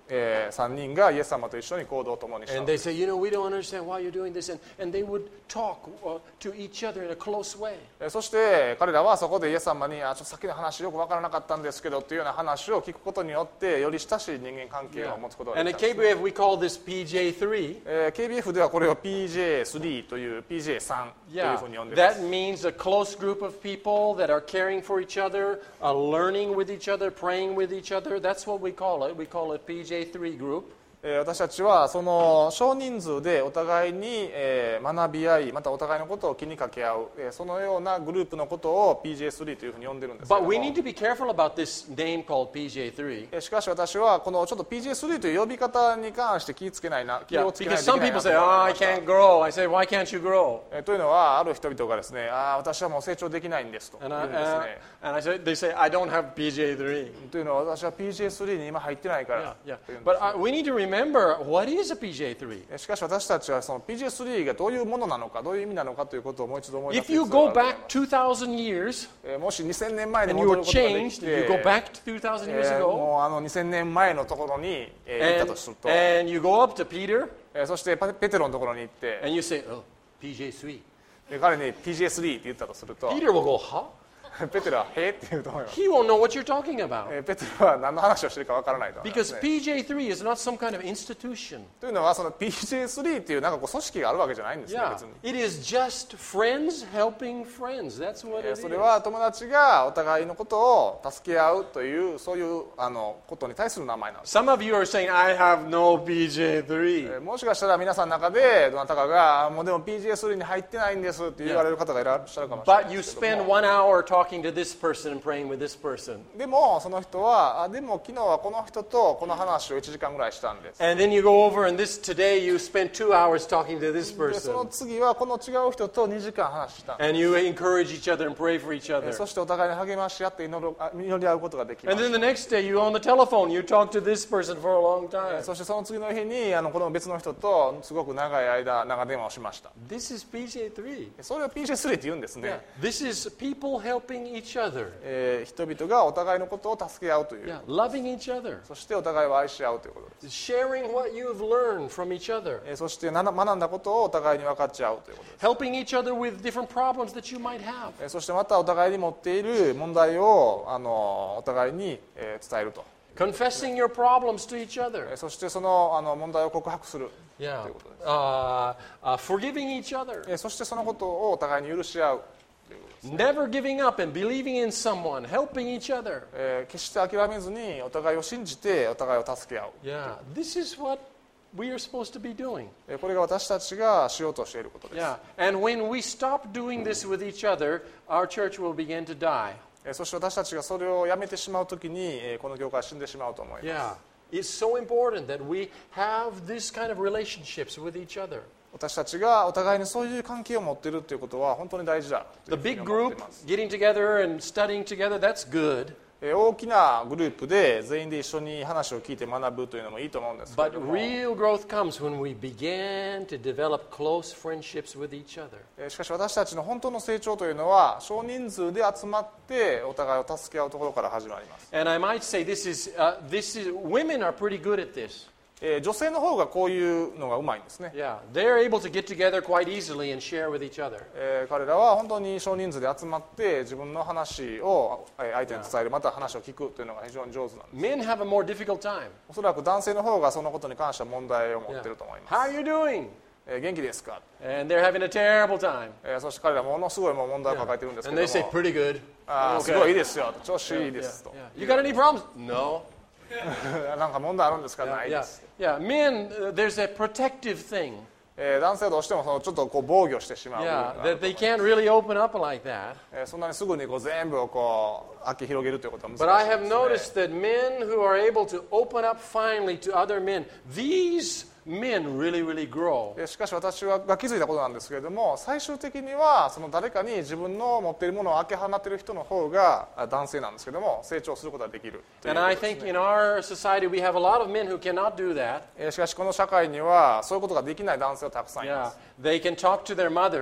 Speaker 2: えー、さんにんがイエス様と一緒に行動を共にした
Speaker 1: And
Speaker 2: の
Speaker 1: they say, you know, we don't understand why you're doing this. And, and they would talk uh, to each other in a close way.
Speaker 2: えーそして彼らはそこでイエス様にあちょっとさっきの話よく分からなかったんですけどというような話を聞くことによってより親しい人間関係を持つことが
Speaker 1: And
Speaker 2: で
Speaker 1: at
Speaker 2: きたんです、
Speaker 1: K B F, we call this P J three.
Speaker 2: えー、ケービーエフ ではこれを ピージェースリー という ピージェースリー という
Speaker 1: Yeah,
Speaker 2: ふうに呼んでいま
Speaker 1: that
Speaker 2: す
Speaker 1: means a close group of people that are caring for each other, uh, learning with each other, praying with each other. That's what we call it. We call it P J three group.
Speaker 2: えー私たちはその少人数でお互いにえー学び合いまたお互いのことを気にかけ合うえーそのようなグループのことを ピージェースリー というふうに呼んでるんですけれ
Speaker 1: But
Speaker 2: ど
Speaker 1: we
Speaker 2: も
Speaker 1: need to be careful about this name called P J three.
Speaker 2: えーしかし私はこのちょっと ピージェースリー という呼び方に関して気をつけないな気
Speaker 1: Yeah,
Speaker 2: をつけない
Speaker 1: because
Speaker 2: とい
Speaker 1: some
Speaker 2: けない
Speaker 1: people
Speaker 2: なと
Speaker 1: say,
Speaker 2: 思
Speaker 1: oh,
Speaker 2: い
Speaker 1: I
Speaker 2: ました
Speaker 1: can't grow. I say, why can't you grow?
Speaker 2: えーというのはある人々がですねああ私はもう成長できないんですと言
Speaker 1: And
Speaker 2: う
Speaker 1: I,
Speaker 2: んです
Speaker 1: uh,
Speaker 2: ね
Speaker 1: and I say, they say, I don't have P J three.
Speaker 2: というのは私は ピージェースリー に今入ってないか
Speaker 1: Yeah,
Speaker 2: ら
Speaker 1: yeah.
Speaker 2: というんです
Speaker 1: But uh, we need to remember, what is a P J three?
Speaker 2: えーしかし私たちはその ピージェースリー がどういうものなのかどういう意味なのかということをもう一度思い出す
Speaker 1: If you
Speaker 2: 必要
Speaker 1: go
Speaker 2: があると思い
Speaker 1: back
Speaker 2: ます
Speaker 1: two thousand years
Speaker 2: えーもしにせんねんまえに
Speaker 1: and you
Speaker 2: 戻
Speaker 1: were
Speaker 2: ることができ
Speaker 1: changed,
Speaker 2: て
Speaker 1: you go back two thousand years
Speaker 2: えー
Speaker 1: ago,
Speaker 2: もうあのにせんねんまえのところに、えー行った
Speaker 1: and,
Speaker 2: とすると、
Speaker 1: and you go up to Peter,
Speaker 2: えーそしてペペテロのところに行って
Speaker 1: and you say, oh, P J three.
Speaker 2: で彼に ピージェースリー って言ったとすると
Speaker 1: Peter will go, huh?
Speaker 2: ペテロは「へえ」って言うと思います、
Speaker 1: He won't know what you're talking about.
Speaker 2: えーペテロは何の話をしてるかわからないと思います、
Speaker 1: Because
Speaker 2: ね、
Speaker 1: P J three is not some kind of institution.
Speaker 2: というのはその ピージェースリー っていうなんかこう組織があるわけじゃないんですね
Speaker 1: Yeah,
Speaker 2: 別に、
Speaker 1: it is just friends helping friends. That's what
Speaker 2: え
Speaker 1: it
Speaker 2: ーそれ
Speaker 1: is.
Speaker 2: は友達がお互いのことを助け合うというそういうあのことに対する名前なんです、
Speaker 1: Some of you are saying, I have no P J three.
Speaker 2: えーもしかしたら皆さんの中でどなたかがもうでも ピージェースリー に入ってないんですって言われる方がいらっしゃるかもしれない
Speaker 1: But
Speaker 2: で
Speaker 1: you
Speaker 2: すけど
Speaker 1: spend
Speaker 2: も
Speaker 1: one hour talking to this person and praying with this person.
Speaker 2: でもその人はあでも昨日はこの人とこの話をいちじかんぐらいしたんです
Speaker 1: And then you go over and this today you spend two hours talking to this
Speaker 2: でその
Speaker 1: person.
Speaker 2: 次はこの違う人とにじかん話したんです
Speaker 1: And you encourage each other and pray for each
Speaker 2: え
Speaker 1: other.
Speaker 2: そしてお互いに励まし合って祈るあ祈り合うことができま
Speaker 1: And
Speaker 2: し
Speaker 1: then the next day you on the telephone, you talk to this person for a long
Speaker 2: た
Speaker 1: time.
Speaker 2: そしてその次の日にあのこの別の人とすごく長い間長電話をしました
Speaker 1: This is P J three.
Speaker 2: それを ピージェースリー って言うんですね、
Speaker 1: Yeah. This is people helping each other.
Speaker 2: えー人々がお互いのことを助け合うという、
Speaker 1: Yeah, loving each other.
Speaker 2: そしてお互いを愛し合うということです
Speaker 1: Sharing what you've learned from each other.
Speaker 2: えーそしてな学んだことをお互いに分かち合うということです
Speaker 1: Helping each other with different problems that you might have.
Speaker 2: えーそしてまたお互いに持っている問題をあのお互いに、えー伝えると
Speaker 1: Confessing your problems to each other.
Speaker 2: えーそしてそのあの問題を告白する
Speaker 1: Yeah.
Speaker 2: ということです
Speaker 1: Uh, uh, forgiving each other.
Speaker 2: えーそしてそのことをお互いに許し合う、
Speaker 1: Never giving up and believing in someone. Helping each other.
Speaker 2: えー決して諦めずにお互いを信じてお互いを助け合う
Speaker 1: Yeah. This is what we are supposed to be doing.
Speaker 2: えーこれが私たちがしようとしていることです、
Speaker 1: Yeah. And when we stop doing this with each other, our church will begin to die.
Speaker 2: えーそして私たちがそれをやめてしまうときに、えーこの教会は死んでしまうと思います、
Speaker 1: Yeah. It's so important that we have this kind of relationships with each other.
Speaker 2: 私たちがお互いにそういう関係を持っているということは本当に大事だとい
Speaker 1: The
Speaker 2: うふうに
Speaker 1: big
Speaker 2: 思って
Speaker 1: group
Speaker 2: います、
Speaker 1: getting together and studying together, that's good.
Speaker 2: えー大きなグループで全員で一緒に話を聞いて学ぶというのもいいと思うんですけれ
Speaker 1: But
Speaker 2: ども、
Speaker 1: real growth comes when we begin to develop close friendships with each other.
Speaker 2: えーしかし私たちの本当の成長というのは少人数で集まってお互いを助け合うところから始まります、
Speaker 1: And I might say this is, uh, this is, women are pretty good at this.
Speaker 2: えー女性の方がこういうのがうまいんですね、
Speaker 1: Yeah, they're able to get together quite easily and share with each other.
Speaker 2: えー彼らは本当に少人数で集まって自分の話をえー相手に伝えるまた話を聞くというのが非常に上手なんです
Speaker 1: Men have a more difficult time.
Speaker 2: おそらく男性の方がそのことに関しては問題を持っていると思います、
Speaker 1: How are you doing?
Speaker 2: えー元気ですか、
Speaker 1: And they're having a terrible time.
Speaker 2: えーそして彼らはものすごいもう問題を抱えているんですけ
Speaker 1: And
Speaker 2: ど
Speaker 1: they say,
Speaker 2: も
Speaker 1: pretty good.
Speaker 2: あー
Speaker 1: Okay.
Speaker 2: すごいいいですよ調子いいです
Speaker 1: Yeah,
Speaker 2: と
Speaker 1: yeah. You got any problems? No.
Speaker 2: なんか問題あるんですか、
Speaker 1: Yeah,
Speaker 2: ないで
Speaker 1: yeah.
Speaker 2: す、
Speaker 1: yeah. Men, uh, there's a protective thing.
Speaker 2: えー男性はどうしてもそのちょっとこう防御してしまう部分
Speaker 1: Yeah,
Speaker 2: がある
Speaker 1: that
Speaker 2: と思
Speaker 1: they
Speaker 2: います
Speaker 1: can't really open up like that.
Speaker 2: えーそんなにすぐにこう全部をこう開け広げるということは難しい
Speaker 1: But I
Speaker 2: で
Speaker 1: have
Speaker 2: す、ね
Speaker 1: noticed that men who are able to open up finally to other men, these men really, really grow.
Speaker 2: えーしかし私はが気づいたことなんですけれども最終的にはその誰かに自分の持っているものを開け放っている人の方があ男性なんですけども成長することができるという
Speaker 1: And
Speaker 2: こ
Speaker 1: I
Speaker 2: とです
Speaker 1: think
Speaker 2: ね
Speaker 1: in our society we have a lot of men who cannot do that.
Speaker 2: えーしかしこの社会にはそういうことができない男性はたくさんいま
Speaker 1: Yeah,
Speaker 2: す、
Speaker 1: they can talk to their mother,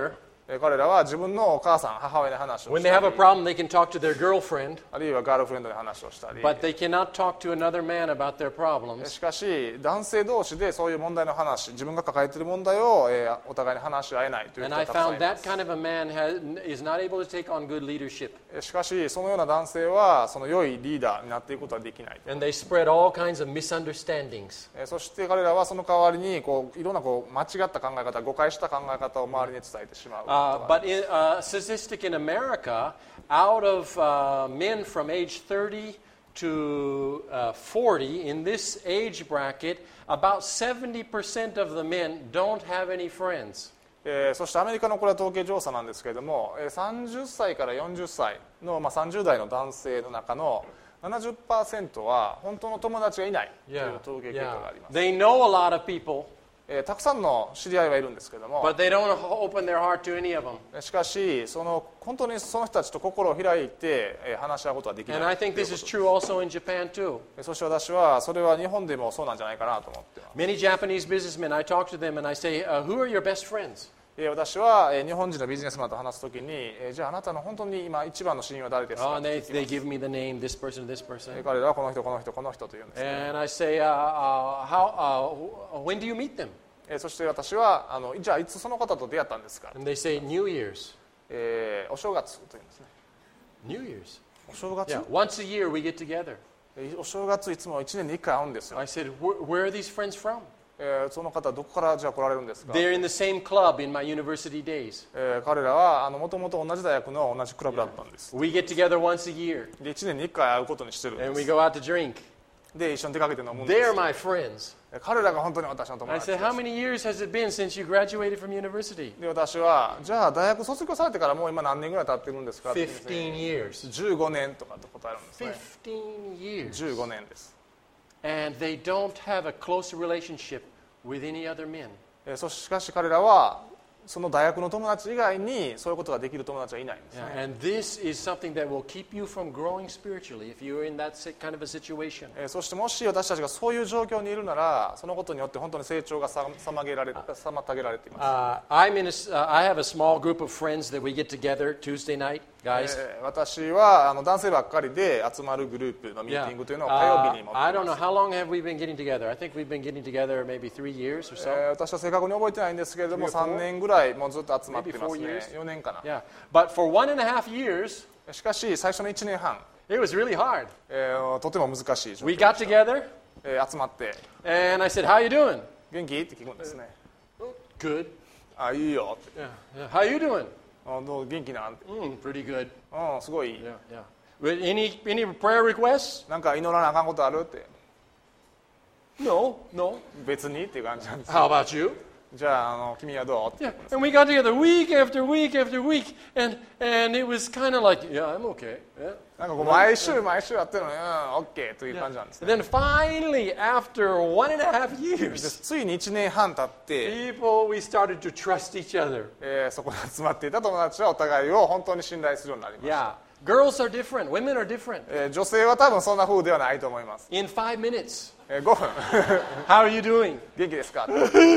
Speaker 2: えー彼らは自分のお母さん、母親に話を
Speaker 1: When
Speaker 2: し
Speaker 1: they
Speaker 2: た
Speaker 1: have a
Speaker 2: り、
Speaker 1: problem, they can talk to their girlfriend,
Speaker 2: あるいはガールフレンドに話をしたり、
Speaker 1: but they cannot talk to another man about their
Speaker 2: えー
Speaker 1: problems.
Speaker 2: しかし男性同士でそういう問題の話、自分が抱えている問題を、えーお互いに話し合えないという
Speaker 1: And
Speaker 2: 人
Speaker 1: I
Speaker 2: がたくさん
Speaker 1: found
Speaker 2: いま
Speaker 1: that
Speaker 2: す。
Speaker 1: kind of a man has, is not able to take on good leadership.
Speaker 2: えーしかしそのような男性はその良いリーダーになっていくことはできない。
Speaker 1: And they spread all kinds of misunderstandings.
Speaker 2: えーそして彼らはその代わりにこういろんなこう間違った考え方、誤解した考え方を周りに伝えてしまうこと
Speaker 1: Uh,
Speaker 2: があ
Speaker 1: but in, uh, statistic in America, out of uh, men from age thirty to uh, forty, in this age bracket, about seventy percent of the men don't have any friends.
Speaker 2: えーそしてアメリカのこれは統計調査なんですけれども、えーさんじゅっさいからよんじゅっさいの、まあ、さんじゅう代の男性の中の ななじゅっパーセント は本当の友達がいないという
Speaker 1: Yeah,
Speaker 2: 統計結果
Speaker 1: yeah.
Speaker 2: があります。
Speaker 1: They know a lot of people,
Speaker 2: えーたくさんの知り合いはいるんですけれども、
Speaker 1: but they don't open their heart to any of them.
Speaker 2: しかしその本当にその人たちと心を開いてえー話し合うことはできない
Speaker 1: And I
Speaker 2: という
Speaker 1: think
Speaker 2: こと
Speaker 1: this
Speaker 2: で
Speaker 1: is
Speaker 2: す。
Speaker 1: true also in Japan too.
Speaker 2: えーそして私はそれは日本でもそうなんじゃないかなと思っています。
Speaker 1: Many Japanese businessmen, I talk to them and I say, uh, who are your best friends?
Speaker 2: えー私はえー日本人のビジネスマンと話すときに、えーじゃああなたの本当に今一番の親友は誰です
Speaker 1: Oh,
Speaker 2: か
Speaker 1: and
Speaker 2: と
Speaker 1: they,
Speaker 2: 聞き
Speaker 1: they
Speaker 2: ます。
Speaker 1: give me the name, this person, this
Speaker 2: えー
Speaker 1: person.
Speaker 2: 彼らはこの人この人この人と言うんですね。
Speaker 1: And I say, uh, uh, how, uh, when do you meet them?
Speaker 2: えーそして私はあのじゃあいつその方と出会ったんですか、
Speaker 1: And they say, New Year's.
Speaker 2: えーお正月と言うんですね。
Speaker 1: New Year's.
Speaker 2: お正月、
Speaker 1: Yeah, once a year we get together.
Speaker 2: えーお正月いつもいちねんにいっかい会うんですよ。
Speaker 1: I said, where, where are these friends from?
Speaker 2: えーその方どこからじゃあ来られるんですか、
Speaker 1: They're in the same club in my university days.
Speaker 2: えー彼らはもともと同じ大学の同じクラブだったんです。
Speaker 1: We get together once a year
Speaker 2: でいちねんにいっかい会うことにしてるん
Speaker 1: and
Speaker 2: で
Speaker 1: we
Speaker 2: す。
Speaker 1: go out to drink.
Speaker 2: で一緒に出かけて飲むんです。
Speaker 1: They're my friends.
Speaker 2: えー彼らが本当に私の友
Speaker 1: I
Speaker 2: 達
Speaker 1: said,
Speaker 2: で
Speaker 1: how
Speaker 2: す。
Speaker 1: many years has it been since you graduated from university?
Speaker 2: で私はじゃあ大学卒業されてからもう今何年ぐらい経ってるんですかって言うんですね。
Speaker 1: fifteen years.
Speaker 2: じゅうごねんとかと答えるんですね。
Speaker 1: fifteen years.
Speaker 2: じゅうごねんです。
Speaker 1: And they don't have a close relationship with any other men.
Speaker 2: えーそしかし彼らはその大学の友達以外にそういうことができる友達はいないんですね。
Speaker 1: Yeah, and this is something that will keep you from growing spiritually if you're in that si- kind of a situation.
Speaker 2: えーそしてもし私たちがそういう状況にいるならそのことによって本当に成長がさ妨げられ妨げられています。
Speaker 1: Uh, I'm in a s uh, I have a small group of friends that we get together Tuesday night, guys.
Speaker 2: えー私はあの男性ばっかりで集まるグループのミーティングというのを火曜日に持ってい
Speaker 1: I
Speaker 2: ま
Speaker 1: don't know
Speaker 2: す。
Speaker 1: how long have we been getting together. I think we've been getting together maybe three years or so.
Speaker 2: えー私は正確に覚えてないんですけれども
Speaker 1: Three or four?
Speaker 2: さんねんぐらいもうずっと集まっています
Speaker 1: Maybe four
Speaker 2: ね。
Speaker 1: years?
Speaker 2: よねんかな。
Speaker 1: Yeah, but for one and a half years,
Speaker 2: しかし最初のいちねんはん、
Speaker 1: it was really hard.
Speaker 2: えーとても難しい状況
Speaker 1: We
Speaker 2: で
Speaker 1: got
Speaker 2: した
Speaker 1: together,
Speaker 2: えー集まって
Speaker 1: and I said, "How you doing?"
Speaker 2: 元気って聞くんですね。
Speaker 1: Good.
Speaker 2: あいいよって。
Speaker 1: Yeah. Yeah. How you doing?
Speaker 2: あどう元気なんて。
Speaker 1: Mm, pretty good.
Speaker 2: うんすごい。
Speaker 1: Yeah, yeah. With any any prayer requests?
Speaker 2: なんか祈らなあかんことあるって。
Speaker 1: No, no.
Speaker 2: 別にっていう感じなんです。
Speaker 1: How about you?
Speaker 2: じゃああの君はどうって。
Speaker 1: Yeah. And we got together week after week after week, and and it was kind of like, yeah, I'm okay. Yeah.
Speaker 2: なんかこう毎週毎週やってるのに、うん、オッケーという感じなんです
Speaker 1: And
Speaker 2: ね。
Speaker 1: then finally, after one and a half
Speaker 2: で
Speaker 1: years,
Speaker 2: ついにいちねんはん経って、
Speaker 1: people we started to trust each other.
Speaker 2: えーそこに集まっていた友達はお互いを本当に信頼するようになりました。
Speaker 1: Yeah. Girls are different. Women are different.
Speaker 2: えー女性は多分そんな風ではないと思います。
Speaker 1: In five minutes,
Speaker 2: えーごふん
Speaker 1: how are you doing?
Speaker 2: 元気ですか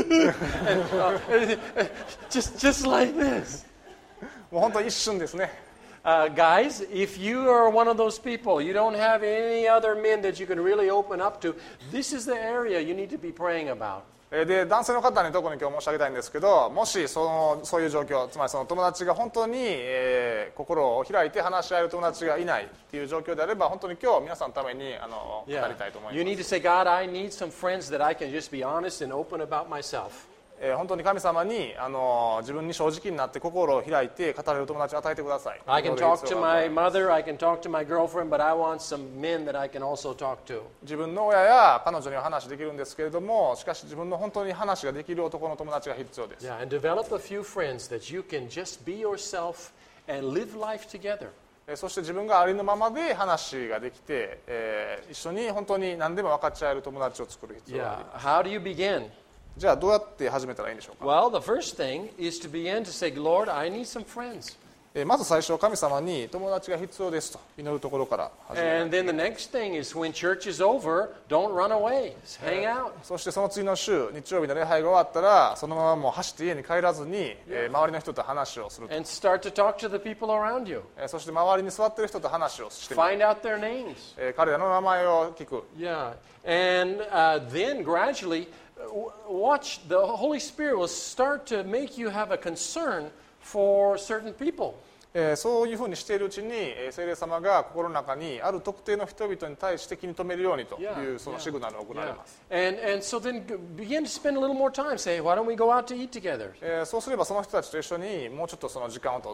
Speaker 1: just just like this.
Speaker 2: もう本当に一瞬ですね。
Speaker 1: Uh, guys, if you are one of those people, you don't have any other men that you can really open up to, this is the area you need to be praying about.
Speaker 2: えーで男性の方に特に今日申し上げたいんですけど、もしそのそういう状況、つまりその友達が本当に、えー心を開いて話し合える友達がいないっていう状況であれば、本当に今日皆さんのためにあの語り
Speaker 1: Yeah.
Speaker 2: たいと思い
Speaker 1: You
Speaker 2: ま
Speaker 1: need
Speaker 2: す。
Speaker 1: to say, God, I need some friends that I can just be honest and open about myself.
Speaker 2: えー本当に神様にあの自分に正直になって心を開いて語れる友達を与えてください。
Speaker 1: I can
Speaker 2: 祈る
Speaker 1: talk
Speaker 2: 必
Speaker 1: to
Speaker 2: 要がある
Speaker 1: my mother, I can talk to my girlfriend, but I want some men that I can also talk to.
Speaker 2: 自分の親や彼女には話できるんですけれども、しかし自分の本当に話ができる男の友達が必要です。
Speaker 1: Yeah, and develop a few friends that you can just be yourself and live life together.
Speaker 2: えーそして自分がありのままで話ができて、えー一緒に本当に何でも分かち合える友達を作る必要があり
Speaker 1: Yeah.
Speaker 2: ます。
Speaker 1: How do you begin?
Speaker 2: じゃあどうやって始めたらいいんでしょうか。
Speaker 1: Well, the first thing is to begin to say, Lord, I need some friends.
Speaker 2: えーまず最初は神様に友達が必要ですと祈るところから始め
Speaker 1: And then the next thing is when church is over, don't run away. Just hang out.
Speaker 2: そしてその次の週日曜日の礼拝が終わったらそのままもう走って家に帰らずに、えー周りの人と話をすると、
Speaker 1: And start to talk to the people around you.
Speaker 2: えーそして周りに座っている人と話をしてみる、
Speaker 1: Find out their names.
Speaker 2: えー彼らの名前を聞く、
Speaker 1: Yeah. And uh, then gradually, w- watch, the Holy Spirit will start to make you have a concern for certain people.
Speaker 2: えーそういうふうにしているうちに、えー聖霊様が心の中にある特定の人々に対して気に留めるようにという
Speaker 1: Yeah,
Speaker 2: そのシグナルが行われます、
Speaker 1: And, and so then g- begin to spend a little more time. Say, why don't we go out to eat together?
Speaker 2: えーそうすればその人たちと一緒にもうちょっとその時間をとって、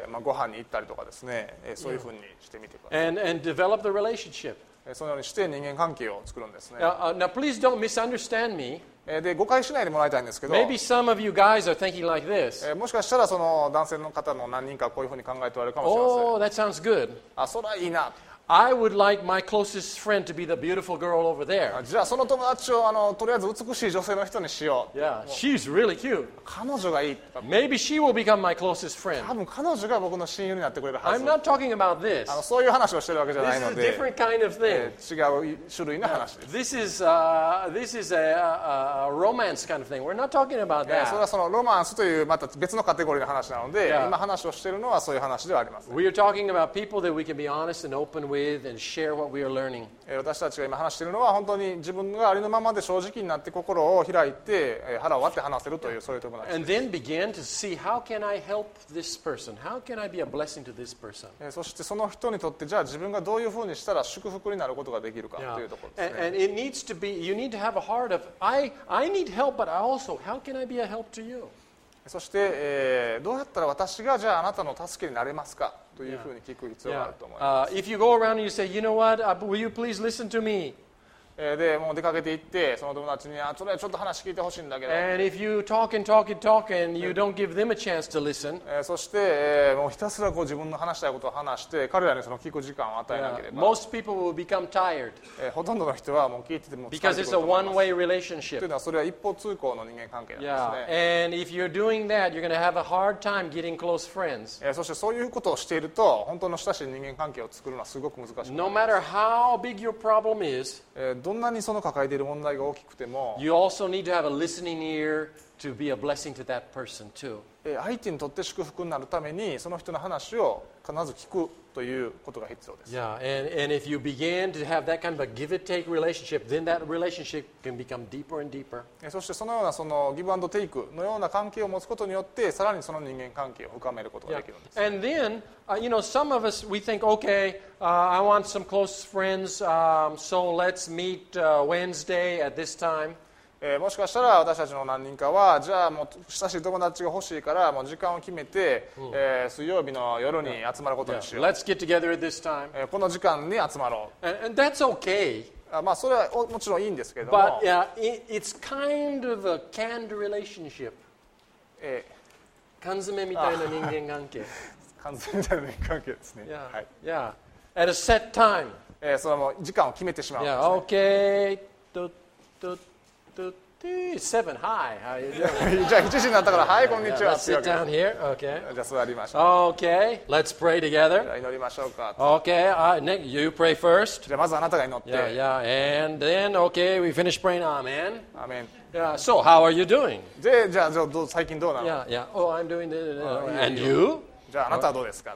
Speaker 2: まあ、ご飯に行ったりとかですね、えーそういうふうにしてみてください、
Speaker 1: And, and develop the relationship.
Speaker 2: えーそのようにして人間関係を作るんですね、
Speaker 1: Now, uh, now, please don't misunderstand me.
Speaker 2: えーで誤解しないでもらいたいんですけど、
Speaker 1: Maybe some of you guys are thinking like this.
Speaker 2: えーもしかしたらその男性の方の何人かはこういうふうに考えておられるかもしれません、
Speaker 1: Oh, that sounds good.
Speaker 2: あ、それはいいな、
Speaker 1: I would like my closest friend to be the beautiful girl over
Speaker 2: あ
Speaker 1: there.
Speaker 2: じゃあその友達をあのとりあえず美しい女性の人にしよう、
Speaker 1: Yeah, she's really cute.
Speaker 2: 彼女がいい、
Speaker 1: Maybe she will become my closest
Speaker 2: 多
Speaker 1: friend.
Speaker 2: 分彼女が僕の親友になってくれるはず、
Speaker 1: I'm not talking about this.
Speaker 2: あのそういう話をしてるわけじゃない
Speaker 1: This
Speaker 2: の
Speaker 1: is a
Speaker 2: で、
Speaker 1: different kind of thing.
Speaker 2: えー違う種類の話です、
Speaker 1: This is uh, this is a, a, a romance kind of thing. We're not talking about
Speaker 2: えーそれは
Speaker 1: that.
Speaker 2: そのロマンスというまた別のカテゴリーの話なので、
Speaker 1: Yeah.
Speaker 2: 今話をしているのはそういう話ではあります、
Speaker 1: We are talking about people that we can be honest and open with and share what we are learning.
Speaker 2: えー私たちが今話しているのは本当に自分がありのままで正直になって心を開いて、えー腹を割って話せるというそういう友達、
Speaker 1: And then begin to see how can I help this person? How can I be a blessing to this person?
Speaker 2: えーそしてその人にとってじゃあ自分がどういうふうにしたら祝福になることができるか
Speaker 1: Yeah.
Speaker 2: というところです
Speaker 1: And,
Speaker 2: ね、
Speaker 1: and it needs to be, you need to have a heart of, I, I need help, but I also, how can I be a help to you?
Speaker 2: そして、えーどうやったら私がじゃああなたの助けになれますかというふうに聞く必要があ
Speaker 1: Yeah.
Speaker 2: ると思います、
Speaker 1: Uh, if you go around and you say, you know what, uh, will you please listen to me?
Speaker 2: えーでもう出かけて行ってその友達にあそれちょっと話聞いてほしいんだけど、
Speaker 1: And if you talk and talk and talk and you don't give them a chance to listen,
Speaker 2: えーそして、えーもうひたすらこう自分の話したいことを話して彼らにその聞く時間を与えなけれ
Speaker 1: uh,
Speaker 2: ば、
Speaker 1: most people will become tired
Speaker 2: えーほとんどの人はもう聞いてても疲れ
Speaker 1: because
Speaker 2: てく
Speaker 1: it's
Speaker 2: る
Speaker 1: a
Speaker 2: と思います。
Speaker 1: one-way
Speaker 2: という
Speaker 1: relationship.
Speaker 2: のはそれは一方通行の人間関係なんです
Speaker 1: Yeah,
Speaker 2: ね、
Speaker 1: and if you're doing that, you're going to have a hard time getting close friends.
Speaker 2: えーそしてそういうことをしていると本当の親しい人間関係を作るのはすごく難しくなる、
Speaker 1: No matter how big your problem is,
Speaker 2: えーどんなにその抱えている問題が大きくても、
Speaker 1: you also need to have a listening ear to be a blessing to that person too.
Speaker 2: えー相手にとって祝福になるためにその人の話を必ず聞くということが必要です、
Speaker 1: Yeah, and, and if you begin to have that kind of a give-and-take relationship, then that relationship can become deeper and deeper.
Speaker 2: えーそしてそのようなそのギブアンドテイクのような関係を持つことによってさらにその人間関係を深めることが
Speaker 1: Yeah.
Speaker 2: できるんです、
Speaker 1: And then, uh, you know, some of us, we think, okay, uh, I want some close friends, um, so let's meet uh, Wednesday at this time.
Speaker 2: えーもしかしたら私たちの何人かはじゃあもう親しい友達が欲しいからもう時間を決めて、えー水曜日の夜に集まること
Speaker 1: Yeah,
Speaker 2: にしよう、
Speaker 1: let's get together at this time.
Speaker 2: えーこの時間に集まろ
Speaker 1: And, and that's okay,
Speaker 2: う、あまあそれはおもちろんいいんですけれど
Speaker 1: but
Speaker 2: も、
Speaker 1: yeah, it, it's kind of a canned relationship.
Speaker 2: え
Speaker 1: 缶詰みたいな人間関係。
Speaker 2: ー完全みたいな人間関係ですね、
Speaker 1: Yeah,
Speaker 2: はい、
Speaker 1: yeah. At a set time.
Speaker 2: えーそれはもう時間を決めてしまうんです、
Speaker 1: Yeah, okay. Do, do, do, do. Seven, hi, how you doing?
Speaker 2: じゃあしちじになったからはいこんに
Speaker 1: Yeah,
Speaker 2: ちは
Speaker 1: let's
Speaker 2: っていうわ
Speaker 1: sit
Speaker 2: けで
Speaker 1: down here. Okay.
Speaker 2: じゃあ座りましょう、
Speaker 1: Okay, let's pray
Speaker 2: じ
Speaker 1: together.
Speaker 2: ゃあ祈りましょうか、
Speaker 1: Okay, uh, Nick, you pray first.
Speaker 2: じゃあまずあなたが祈って、
Speaker 1: Yeah, yeah, and then, okay, we finish praying, amen.
Speaker 2: アーメン
Speaker 1: Yeah, so how are you doing?
Speaker 2: でじゃあじゃあどう最近どうなの、
Speaker 1: Yeah, yeah. Oh, I'm doing this.
Speaker 2: Oh,
Speaker 1: And
Speaker 2: you-
Speaker 1: you?
Speaker 2: じゃああなたはどうですか、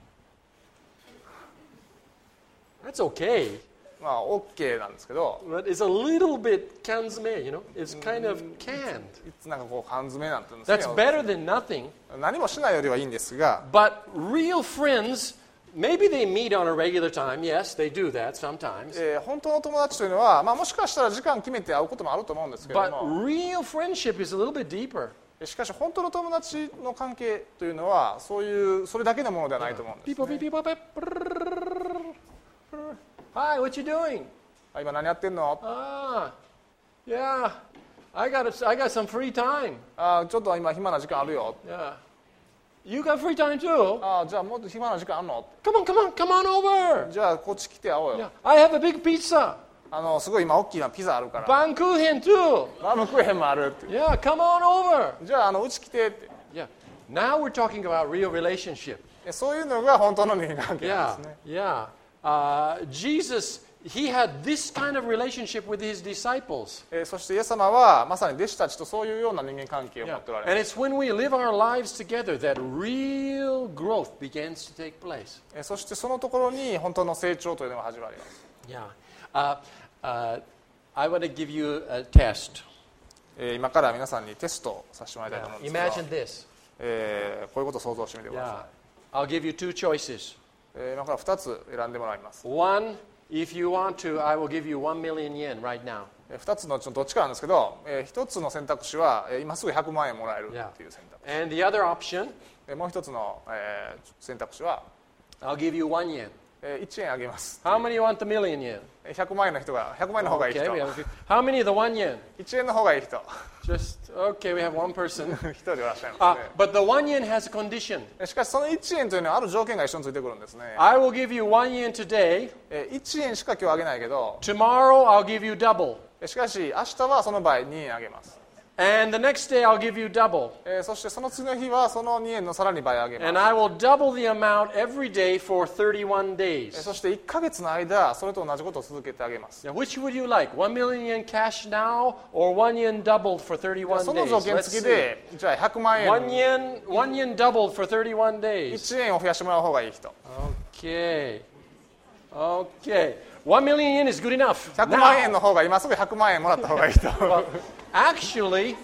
Speaker 1: That's okay.
Speaker 2: まあ OK なんですけど、
Speaker 1: But it's a little bit kanzume, you know? It's kind of canned.
Speaker 2: いつなんかこう缶詰なんて言うんです
Speaker 1: That's
Speaker 2: ね、
Speaker 1: better than nothing.
Speaker 2: 何もしないよりはいいんですが、
Speaker 1: But real friends, maybe they meet on a regular time. Yes, they do that sometimes.
Speaker 2: えー本当の友達というのは、まあ、もしかしたら時間決めて会うこともあると思うんですけれど
Speaker 1: But
Speaker 2: も、
Speaker 1: real friendship is a little bit deeper.
Speaker 2: しかし本当の友達の関係というのはそういうそれだけのものではないと思うんです、
Speaker 1: People,
Speaker 2: ね
Speaker 1: people, people, Hi, what you doing?
Speaker 2: あ今何やってんの、
Speaker 1: Ah, yeah. I got a, I got some free time.
Speaker 2: あちょっと今暇な時間あるよ、
Speaker 1: Yeah. You got free time too?
Speaker 2: あじゃあもっと暇な時間あるの、
Speaker 1: Come on, come on, come on over.
Speaker 2: じゃあこっち来て会おうよ、
Speaker 1: Yeah. I have a big pizza.
Speaker 2: あのすごい今大きなピザあるから
Speaker 1: Bankuchen too.
Speaker 2: バームクーヘンもあるって、
Speaker 1: Yeah, come on over.
Speaker 2: じゃああのうち来てって、
Speaker 1: Yeah. Now we're talking about real relationship.
Speaker 2: そういうのが本当の人間関係なん
Speaker 1: Yeah,
Speaker 2: ですね。
Speaker 1: yeah. Uh, Jesus, he had this kind of relationship with his disciples.
Speaker 2: えーそしてイエス様はまさに弟子たちとそういうような人間関係を持
Speaker 1: Yeah.
Speaker 2: っておられ
Speaker 1: And
Speaker 2: ます。
Speaker 1: it's when we live our lives together that real growth begins to take place.
Speaker 2: えーそしてそのところに本当の成長というのが始まります。
Speaker 1: Yeah. Uh, uh, I want to give you a test.
Speaker 2: えー今から皆さんにテストをさせてもらいたいと思うん
Speaker 1: Yeah.
Speaker 2: ですけど、
Speaker 1: Imagine this.
Speaker 2: えーこういうことを想像してみてくだ
Speaker 1: Yeah.
Speaker 2: さ
Speaker 1: I'll give you two choices.
Speaker 2: い。えー今からふたつ選んでもらいます。
Speaker 1: One, if you want to, I will give you one million yen right now.
Speaker 2: えーふたつのうちのどっちかなんですけど、えーひとつの選択肢は、えー今すぐひゃくまんえんもらえるっていう選択肢。
Speaker 1: And the other option,
Speaker 2: えーもうひとつの、えー選択肢は、
Speaker 1: I'll give you one yen.
Speaker 2: えーいちえんあげます。
Speaker 1: How many want the million yen?
Speaker 2: えーひゃくまんえんの人がひゃくまんえんの方がいい人、
Speaker 1: Okay, we have a few. How many of the one yen?
Speaker 2: いちえんの方がいい人
Speaker 1: Just, okay, we have one person.
Speaker 2: 一人いらっしゃい
Speaker 1: Uh,
Speaker 2: ますね。
Speaker 1: but the one yen has a condition.
Speaker 2: えしかしそのいちえんというのはある条件が一緒についてくるんですね。
Speaker 1: I will give you one yen today.
Speaker 2: えいちえんしか今日あげないけど、
Speaker 1: Tomorrow, I'll give you double.
Speaker 2: えしかし明日はその倍にえんあげます。
Speaker 1: And the next day, I'll give you double.
Speaker 2: えそしてその次の日はそのにえんのさらに倍あげます。
Speaker 1: And I will double the amount every day for thirty-one
Speaker 2: え
Speaker 1: days.
Speaker 2: そしていっかげつの間それと同じことを続けてあげます。
Speaker 1: Now, which would you like? One million yen cash now or one yen doubled for thirty-one
Speaker 2: その
Speaker 1: days?
Speaker 2: 条件
Speaker 1: Let's
Speaker 2: 付き
Speaker 1: see.
Speaker 2: でじゃあひゃくまんえ
Speaker 1: One
Speaker 2: ん
Speaker 1: yen, one yen doubled for thirty-one
Speaker 2: い
Speaker 1: days.
Speaker 2: ちえんを増やしてもらう方がいい人。
Speaker 1: Okay. Okay. One million yen is good enough.
Speaker 2: ひゃくまんえん
Speaker 1: Now,
Speaker 2: の方が今すぐひゃくまんえんもらった方がいい人。
Speaker 1: well, actually,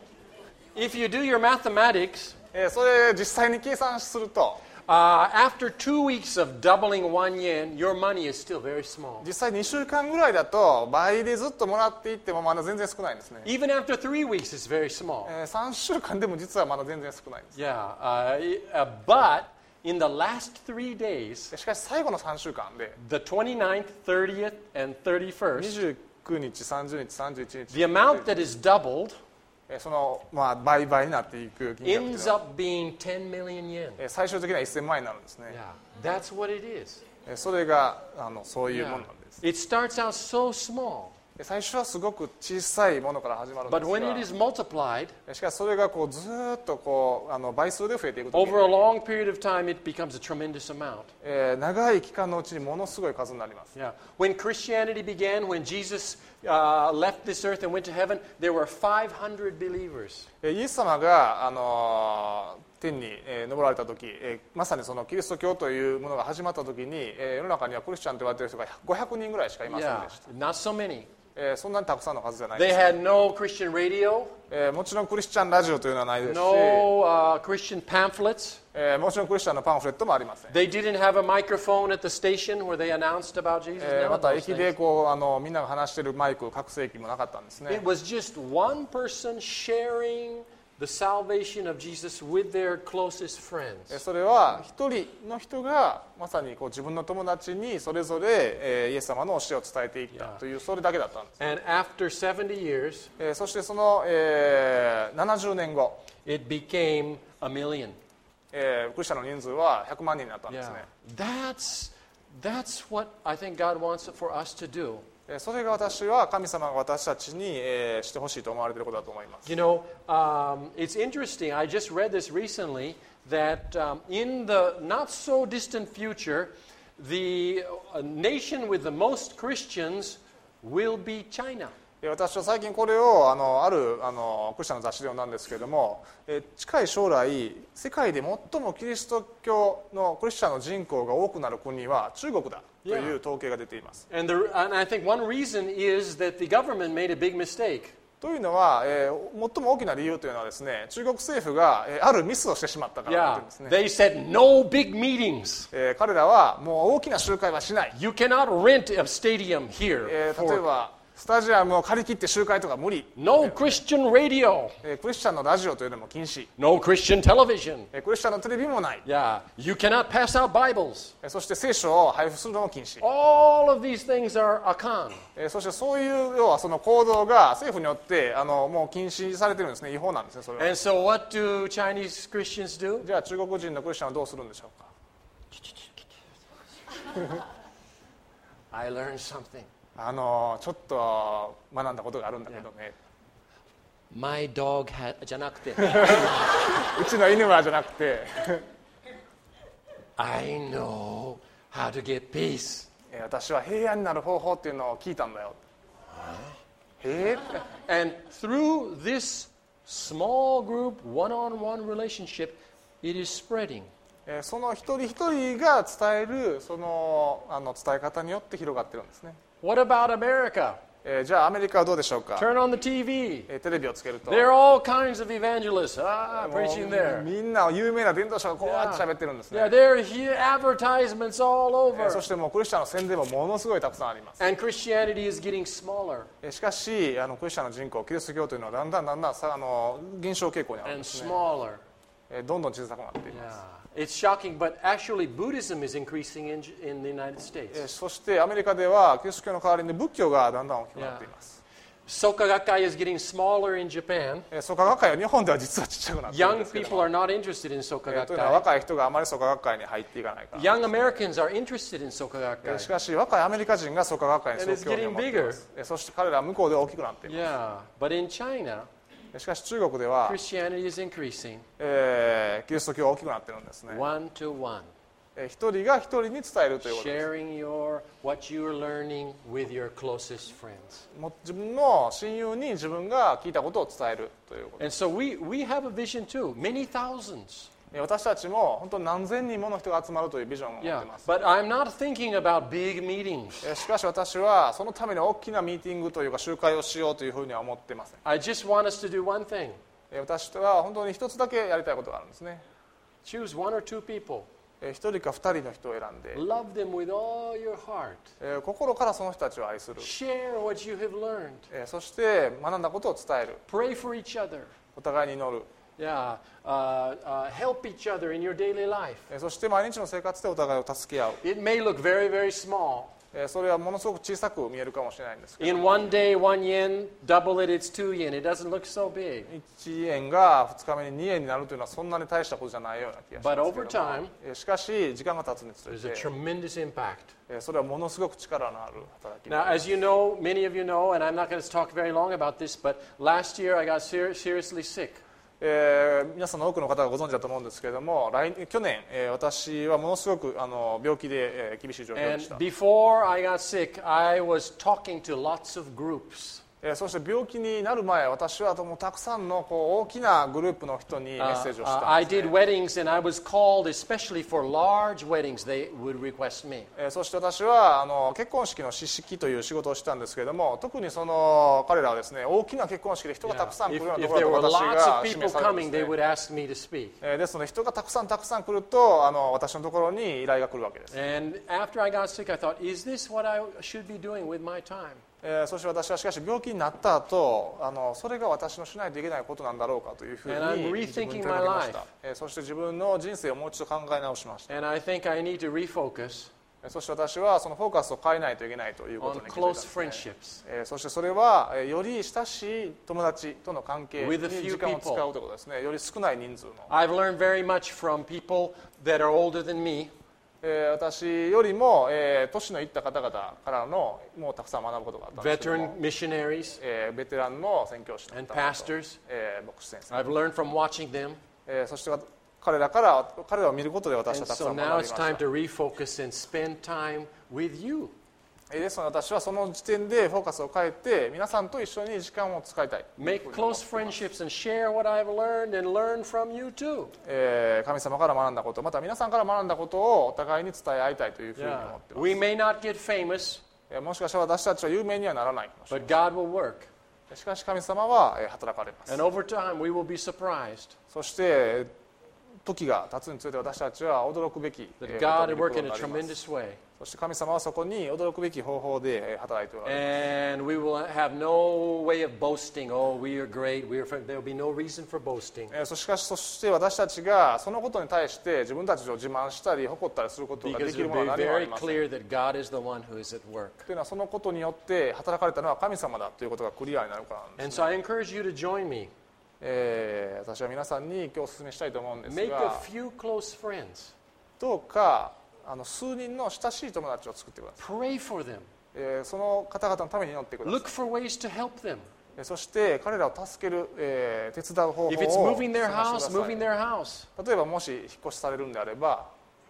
Speaker 1: if you do your mathematics,
Speaker 2: えそれ実際に計算すると
Speaker 1: uh, after two weeks of doubling one yen, your money is still very small.
Speaker 2: 実際にしゅうかんぐらいだと倍でずっともらっていってもまだ全然少ないんですね。
Speaker 1: Even after three weeks, it's very small.
Speaker 2: えーさんしゅうかんでも実はまだ全然少ないんです。
Speaker 1: Yeah. Uh, uh, but in the last three days,
Speaker 2: しかし最後のさんしゅうかんで
Speaker 1: the twenty-ninth, thirtieth, and
Speaker 2: に
Speaker 1: thirty-first,
Speaker 2: じゅうくにち、さんじゅうにち、さんじゅういちにち
Speaker 1: the amount that is doubled
Speaker 2: えーその、まあ、倍々になっていく金額という
Speaker 1: ends
Speaker 2: のは
Speaker 1: up being ten million yen.
Speaker 2: えー最終的にはせんまんえんになるんですね。
Speaker 1: Yeah. That's what it is.
Speaker 2: えーそれがあのそういうもの
Speaker 1: Yeah.
Speaker 2: なんです。
Speaker 1: It starts out so small,
Speaker 2: で最初はすごく小さいものから始まるんで
Speaker 1: but when it
Speaker 2: す
Speaker 1: is multiplied
Speaker 2: が、しかしそれがこうずーっとこうあの倍数で増えていくときに
Speaker 1: over a long period of time, it becomes a tremendous amount.
Speaker 2: えー長い期間のうちにものすごい数になります。
Speaker 1: Yeah. When Christianity began, when Jesus uh, left this earth and went to heaven, there were five hundred believers.
Speaker 2: えーイエス様が、あのー天に、えー昇られた時、えーまさにそのキリスト教というものが始まった時に、えー世の中にはクリスチャンと言われている人がごひゃくにんぐらいしかいません
Speaker 1: Yeah,
Speaker 2: でした。
Speaker 1: not so many.
Speaker 2: えーそんなにたくさんの数じゃないで
Speaker 1: They
Speaker 2: す、
Speaker 1: had no Christian radio,
Speaker 2: えーもちろんクリスチャンラジオというのはないですし、
Speaker 1: no uh, Christian pamphlets.
Speaker 2: えーもちろんクリスチャンのパンフレットもありません。
Speaker 1: They didn't have a microphone at the station where they announced about Jesus.
Speaker 2: えー
Speaker 1: None
Speaker 2: ま
Speaker 1: of
Speaker 2: た
Speaker 1: those
Speaker 2: 駅で
Speaker 1: things.
Speaker 2: こうあのみんなが話しているマイク拡声器もなかったんですね
Speaker 1: It。was just one person sharing the salvation of Jesus with their closest
Speaker 2: えー
Speaker 1: friends.
Speaker 2: それは一人の人がまさにこう自分の友達にそれぞれ、えーイエス様の教えを伝えていったというそれだけだったんです。
Speaker 1: And after seventy years,
Speaker 2: えーそしてその、えーななじゅうねんご、
Speaker 1: it became a million.
Speaker 2: えークリスチャンの人数はひゃくまんにんになったんです
Speaker 1: Yeah.
Speaker 2: ね。
Speaker 1: That's, that's what I think God wants for us to do.
Speaker 2: えーそれが私は神様が私たちに、えーしてほしいと思われていることだと思います。
Speaker 1: You know, um, it's interesting. I just read this recently that um, in the not so distant future, the uh, nation with the most Christians will be China.
Speaker 2: えー私は最近これをあのあるあのクリスチャンの雑誌で読んだんですけれども、えー近い将来世界で最もキリスト教のクリスチャンの人口が多くなる国は中国だという統計が出ています。
Speaker 1: And, the, and I think one reason is that the government made a big mistake.
Speaker 2: というのは、えー最も大きな理由というのはですね、中国政府が、えーあるミスをしてしまったからだとい
Speaker 1: Yeah,
Speaker 2: うんですね。
Speaker 1: they said no big meetings.
Speaker 2: えー彼らはもう大きな集会はしない、
Speaker 1: You cannot rent a stadium here.
Speaker 2: えー例え
Speaker 1: For
Speaker 2: ばスタジアムを借り切って集会とか無理、
Speaker 1: no Christian radio,
Speaker 2: えークリスチャンのラジオというのも禁止、
Speaker 1: no Christian television.
Speaker 2: えークリスチャンのテレビもない、
Speaker 1: Yeah, you cannot pass out Bibles.
Speaker 2: えーそして聖書を配布するのも禁止、
Speaker 1: All of these things are a con.
Speaker 2: えーそしてそういう要はその行動が政府によってあのもう禁止されてるんですね。違法なんですね、それは。
Speaker 1: And so what do Chinese Christians do?
Speaker 2: じゃあ中国人のクリスチャンはどうするんでしょうか。
Speaker 1: I learned something.
Speaker 2: あのちょっと学んだことがあるんだけどね、
Speaker 1: My dog had じゃなくて
Speaker 2: うちの犬はじゃなくて
Speaker 1: I know how to get peace.
Speaker 2: えー私は平安になる方法っていうのを聞いたんだよ。へえ。
Speaker 1: And through this small group, one-on-one relationship, it is spreading.
Speaker 2: えーその一人一人が伝えるそのあの伝え方によって広がってるんですね。
Speaker 1: What about America?
Speaker 2: えーじゃあアメリカはどうでしょうか。
Speaker 1: Turn on the T V.
Speaker 2: えーテレビをつけると
Speaker 1: There are all kinds of evangelists ah,
Speaker 2: もう
Speaker 1: preaching there.
Speaker 2: みんな有名な伝道者がこうやって喋ってるんですね。
Speaker 1: Yeah, there are he- advertisements all
Speaker 2: えー
Speaker 1: over.
Speaker 2: そしてもうクリスチャンの宣伝もものすごいたくさんあります。
Speaker 1: And Christianity is getting smaller
Speaker 2: えーしかしあのクリスチャンの人口キリスト教というのはだんだんだんだんさあの減少傾向にあるん
Speaker 1: and
Speaker 2: ですね。
Speaker 1: smaller.
Speaker 2: えーどんどん小さくなっています。
Speaker 1: Yeah. It's shocking, but actually Buddhism is increasing in, in the United
Speaker 2: えー
Speaker 1: States.
Speaker 2: そしてアメリカではキリスト教の代わりに仏教がだんだん大きくなっています。
Speaker 1: Soka Gakkai is getting smaller in Japan.
Speaker 2: えー創価学会は日本では実はちっちゃくなっているん
Speaker 1: Young
Speaker 2: ですけど
Speaker 1: people
Speaker 2: も、
Speaker 1: are not interested in Soka
Speaker 2: えーというのは
Speaker 1: Gakkai.
Speaker 2: 若い人があまり創価学会に入っていかないから。
Speaker 1: Young Americans are interested in Soka
Speaker 2: えーし
Speaker 1: Gakkai.
Speaker 2: かし若いアメリカ人が創価学会に
Speaker 1: And
Speaker 2: す
Speaker 1: it's
Speaker 2: ごく興味を持っています。えーそして彼らは向こうで大きくなっていま
Speaker 1: Yeah, but in China,
Speaker 2: す。しかし中国では、
Speaker 1: Christianity is increasing
Speaker 2: えーキリスト教が大きくなっているんですね。
Speaker 1: one to one,
Speaker 2: えー一人が一人に伝えるということです。
Speaker 1: sharing your what you are learning with your closest friends.
Speaker 2: もう自分の親友に自分が聞いたことを伝えるということ。
Speaker 1: And so we, we have a vision too, many thousands.
Speaker 2: えー私たちも本当に何千人もの人が集まるというビジョンを持ってい
Speaker 1: Yeah,
Speaker 2: ます。
Speaker 1: but I'm not thinking about big meetings.
Speaker 2: えーしかし私はそのために大きなミーティングというか集会をしようというふうには思っていません。
Speaker 1: I just want us to do one thing.
Speaker 2: えー私は本当に一つだけやりたいことがあるんですね。
Speaker 1: Choose one or two people.
Speaker 2: えー一人か二人の人を選んで、
Speaker 1: Love them with all your heart.
Speaker 2: えー心からその人たちを愛する。
Speaker 1: Share what you have learned.
Speaker 2: えーそして学んだことを伝える。
Speaker 1: Pray for each other.
Speaker 2: お互いに祈る。
Speaker 1: Yeah, uh, uh, help each other in your daily life.
Speaker 2: えーそして毎日の生活でお互いを助け合う。
Speaker 1: It may look very, very small.
Speaker 2: えーそれはものすごく小さく見えるかもしれないんですけど、
Speaker 1: In one day, one yen, double it, it's two yen. It doesn't look so big.
Speaker 2: いちえんがふつかめににえんになるというのはそんなに大したことじゃないような気がしますけ
Speaker 1: But
Speaker 2: ど
Speaker 1: over
Speaker 2: も、
Speaker 1: time,
Speaker 2: えーしかし時間が経つにつ
Speaker 1: there's a
Speaker 2: れて、
Speaker 1: tremendous impact.
Speaker 2: えーそれはものすごく力のある働きに
Speaker 1: Now,
Speaker 2: なります。
Speaker 1: as you know, many of you know, and I'm not going to talk very long about this, but last year I got ser- seriously sick.
Speaker 2: えー皆さんの多くの方がご存知だと思うんですけれども、来去年、えー私はものすごくあの病気で、えー厳しい状況で
Speaker 1: And
Speaker 2: した。
Speaker 1: before I got sick, I was talking to lots of groups.
Speaker 2: えーそして病気になる前、私はもうたくさんのこう大きなグループの人にメッ
Speaker 1: Uh,
Speaker 2: セージを
Speaker 1: uh,
Speaker 2: したん
Speaker 1: I
Speaker 2: です、
Speaker 1: did
Speaker 2: ね。
Speaker 1: weddings, and I was called, especially for large weddings, they would request me.
Speaker 2: えーそして私はあの結婚式の司式という仕事をしたんですけれども、特にその彼らはですね、大きな結婚式で人がたくさん来
Speaker 1: If,
Speaker 2: るような
Speaker 1: if
Speaker 2: とこ
Speaker 1: there
Speaker 2: ろ
Speaker 1: were
Speaker 2: だと私
Speaker 1: lots
Speaker 2: が
Speaker 1: of
Speaker 2: 指
Speaker 1: people
Speaker 2: 名されるん
Speaker 1: coming,
Speaker 2: です
Speaker 1: they
Speaker 2: ね。
Speaker 1: would ask me to speak.
Speaker 2: えーですので人がたくさんたくさん来るとあの私のところに依頼が来るわけです。
Speaker 1: And after I got sick, I thought, is this what I should be doing with my time?
Speaker 2: えーそして私はしかし病気になった後あのそれが私のしないといけないことなんだろうかというふう
Speaker 1: And I'm
Speaker 2: に自分に
Speaker 1: rethinking
Speaker 2: 問いかけまし
Speaker 1: my
Speaker 2: た
Speaker 1: life.、
Speaker 2: えーそして自分の人生をもう一度考え直しました。
Speaker 1: And I think I need to refocus
Speaker 2: えーそして私はそのフォーカスを変えないといけないというこ
Speaker 1: on
Speaker 2: とに気づいたん
Speaker 1: close
Speaker 2: です、ね
Speaker 1: friendships
Speaker 2: えーそしてそれはえーより親しい友達との関係に
Speaker 1: with a few
Speaker 2: 時間を使うということですね。より少ない人数の、
Speaker 1: I've learned very much from people that are older than me,
Speaker 2: えー私よりも、えー年のいった方々からのもうたくさん学ぶことがあったんですけど
Speaker 1: veteran
Speaker 2: も、
Speaker 1: missionaries
Speaker 2: えーベテランの宣教師の
Speaker 1: and
Speaker 2: 方々
Speaker 1: pastors.
Speaker 2: えー牧師先生、
Speaker 1: I've learned from watching them.
Speaker 2: えーそして彼らから彼らを見ることで私
Speaker 1: And
Speaker 2: はたくさ
Speaker 1: so
Speaker 2: ん
Speaker 1: now
Speaker 2: 学び
Speaker 1: it's
Speaker 2: ま
Speaker 1: time
Speaker 2: した。
Speaker 1: to refocus and spend time with you.
Speaker 2: えーですので私はその時点でフォーカスを変えて皆さんと一緒に時間を使いたい。
Speaker 1: Make close friendships and share what I've learned and learn from you too.
Speaker 2: えー神様から学んだこと、また皆さんから学んだことをお互いに伝え合いたいというふうに思
Speaker 1: Yeah.
Speaker 2: っています。
Speaker 1: We may not get famous,
Speaker 2: えーもしかしたら私たちは有名にはならないかもしれ
Speaker 1: but God will work.
Speaker 2: ない。しかし神様はえー働かれます。
Speaker 1: And over time, we will be surprised
Speaker 2: そして時が経つにつれて私たちは驚くべきえ
Speaker 1: that
Speaker 2: ー
Speaker 1: God
Speaker 2: こと
Speaker 1: will
Speaker 2: に
Speaker 1: work in
Speaker 2: な
Speaker 1: a
Speaker 2: ります。
Speaker 1: tremendous way.
Speaker 2: そして神様はそこに驚くべき方法でえー働いておられます。
Speaker 1: And we will have no way of boasting. Oh, we are great. We are. There will be no reason for boasting
Speaker 2: えーそしかしそして私たちがそのことに対して自分たちを自慢したり誇ったりすることがで
Speaker 1: because
Speaker 2: き
Speaker 1: it
Speaker 2: る
Speaker 1: will
Speaker 2: ものは
Speaker 1: be
Speaker 2: 何もあり
Speaker 1: very
Speaker 2: ません。
Speaker 1: clear that God is the one who is at work.
Speaker 2: というのはそのことによって働かれたのは神様だということがクリアになるからなんで
Speaker 1: And
Speaker 2: す、ね
Speaker 1: so I encourage you to join me.
Speaker 2: えー私は皆さんに今日お勧めしたいと思うんです
Speaker 1: Make a
Speaker 2: が
Speaker 1: few close friends.
Speaker 2: どうかあの数人の親しい友達を作ってください、
Speaker 1: Pray for them.
Speaker 2: えーその方々のために祈ってください。
Speaker 1: Look for ways to help them.
Speaker 2: えーそして彼らを助ける、えー手伝う方法を
Speaker 1: If it's
Speaker 2: 探
Speaker 1: moving
Speaker 2: してく
Speaker 1: their
Speaker 2: だ
Speaker 1: house,
Speaker 2: さい。
Speaker 1: moving their house.
Speaker 2: 例えばもし引っ越しされるんであれば、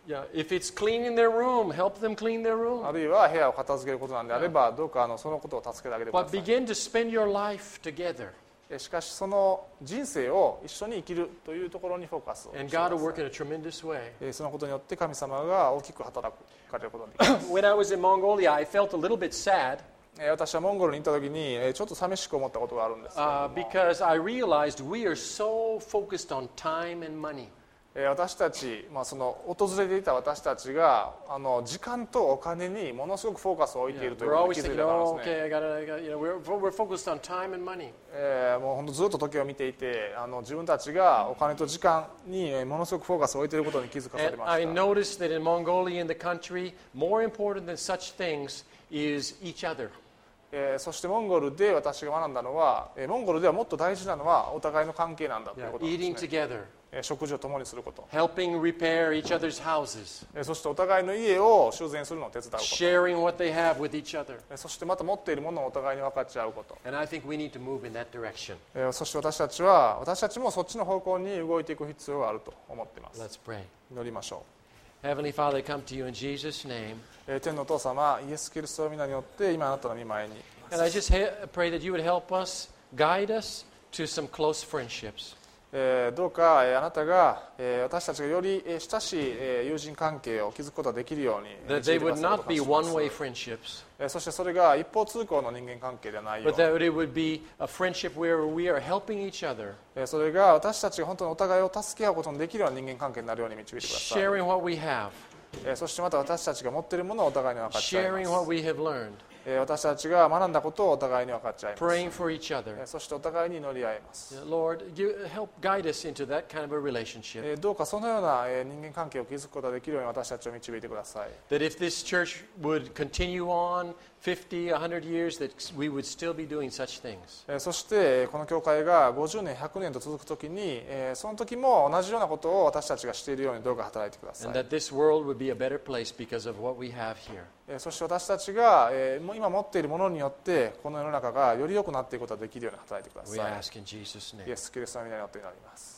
Speaker 1: Yeah, if it's cleaning their room, help them clean their
Speaker 2: あ
Speaker 1: room.
Speaker 2: るいは部屋を片付けることなんであればどうかあのそのことを助けてあげてくだ
Speaker 1: But
Speaker 2: さい。
Speaker 1: begin to spend your life together,
Speaker 2: えしかしその人生を一緒に生きるというところにフォーカスをして
Speaker 1: and
Speaker 2: くだ
Speaker 1: God
Speaker 2: さ
Speaker 1: will
Speaker 2: い
Speaker 1: work in a tremendous way.
Speaker 2: えそのことによって神様が大きく働かれることができます
Speaker 1: When I was in Mongolia, I felt a little bit sad
Speaker 2: え私はモンゴルに行った時にえちょっと寂しく思ったことがあるんですけれど
Speaker 1: uh,
Speaker 2: も
Speaker 1: because I realized we are so focused on time and money.
Speaker 2: え私たち、まあ、その訪れていた私たちがあの時間とお金にものすごくフォーカスを置いてい
Speaker 1: Yeah,
Speaker 2: るという
Speaker 1: we're
Speaker 2: ことに
Speaker 1: always
Speaker 2: 気づい
Speaker 1: thinking,
Speaker 2: たから
Speaker 1: oh,
Speaker 2: ですね、
Speaker 1: okay, I gotta, I gotta you know, we're, we're focused on time and money.
Speaker 2: えーもう本当ずっと時を見ていてあの自分たちがお金と時間にえーものすごくフォーカスを置いていることに気づかされ
Speaker 1: And
Speaker 2: ま
Speaker 1: I
Speaker 2: した、
Speaker 1: noticed that in Mongolia, in the country, more important than such things is each other.
Speaker 2: えーそしてモンゴルで私が学んだのは、えーモンゴルではもっと大事なのはお互いの関係なんだという
Speaker 1: Yeah,
Speaker 2: ことなんで
Speaker 1: eating
Speaker 2: すね、
Speaker 1: together,
Speaker 2: えー食事を共にすること、
Speaker 1: helping repair each other's houses,
Speaker 2: えーそしてお互いの家を修繕するのを手伝うこと、
Speaker 1: sharing what they have with each other.
Speaker 2: えーそしてまた持っているものをお互いに分かち合うこと、
Speaker 1: And I think we need to move in that direction.
Speaker 2: えーそして私たちは私たちもそっちの方向に動いていく必要があると思っています。
Speaker 1: Let's pray.
Speaker 2: 祈りましょ
Speaker 1: Heavenly Father, I come to you in Jesus' name.
Speaker 2: う、えー天のお父様イエス・キリストの皆によって今あなたの御前にいます
Speaker 1: And I just ha- pray that you would help us, guide us to some close friendships.
Speaker 2: えーどうか、えーあなたが、えー私たちがより、えー親しい、えー友人関係を築くことができるように、えー
Speaker 1: That they
Speaker 2: 導いてくだ
Speaker 1: would
Speaker 2: さる
Speaker 1: not
Speaker 2: ことを
Speaker 1: be
Speaker 2: 感謝します
Speaker 1: one-way friendships,
Speaker 2: えーそしてそれが一方通行の人間関係ではないよ
Speaker 1: but
Speaker 2: うに、
Speaker 1: that it would be a friendship where we are helping each other,
Speaker 2: えーそれが私たちが本当にお互いを助け合うことのできるような人間関係になるように導いてください、
Speaker 1: sharing what we have,
Speaker 2: えーそしてまた私たちが持っているものをお互いに分かち合い
Speaker 1: sharing
Speaker 2: ま
Speaker 1: what
Speaker 2: す、
Speaker 1: we have learned,
Speaker 2: えー私たちが学んだことをお互いに分かち合います、
Speaker 1: praying for each
Speaker 2: え
Speaker 1: other.
Speaker 2: ーそしてお互いに祈り合います、
Speaker 1: Lord, you help guide us into that kind of a relationship.
Speaker 2: えーどうかそのようなえー人間関係を築くことができるように私たちを導いてください、
Speaker 1: That if this church would continue on fifty, one hundred years, that we would still be doing such things.
Speaker 2: えーそしてえーこの教会がごじゅうねんひゃくねんと続くときに、えーその時も同じようなことを私たちがしているようにどうか働いてくださ
Speaker 1: And
Speaker 2: い、
Speaker 1: that this world would be a better place because of what we have here.
Speaker 2: えーそして私たちがえーもう今持っているものによってこの世の中がより良くなっていくことができるように働いてくだ
Speaker 1: We
Speaker 2: さい、
Speaker 1: ask in Jesus'
Speaker 2: イエ
Speaker 1: name.
Speaker 2: ス・キリストの皆によって祈ります。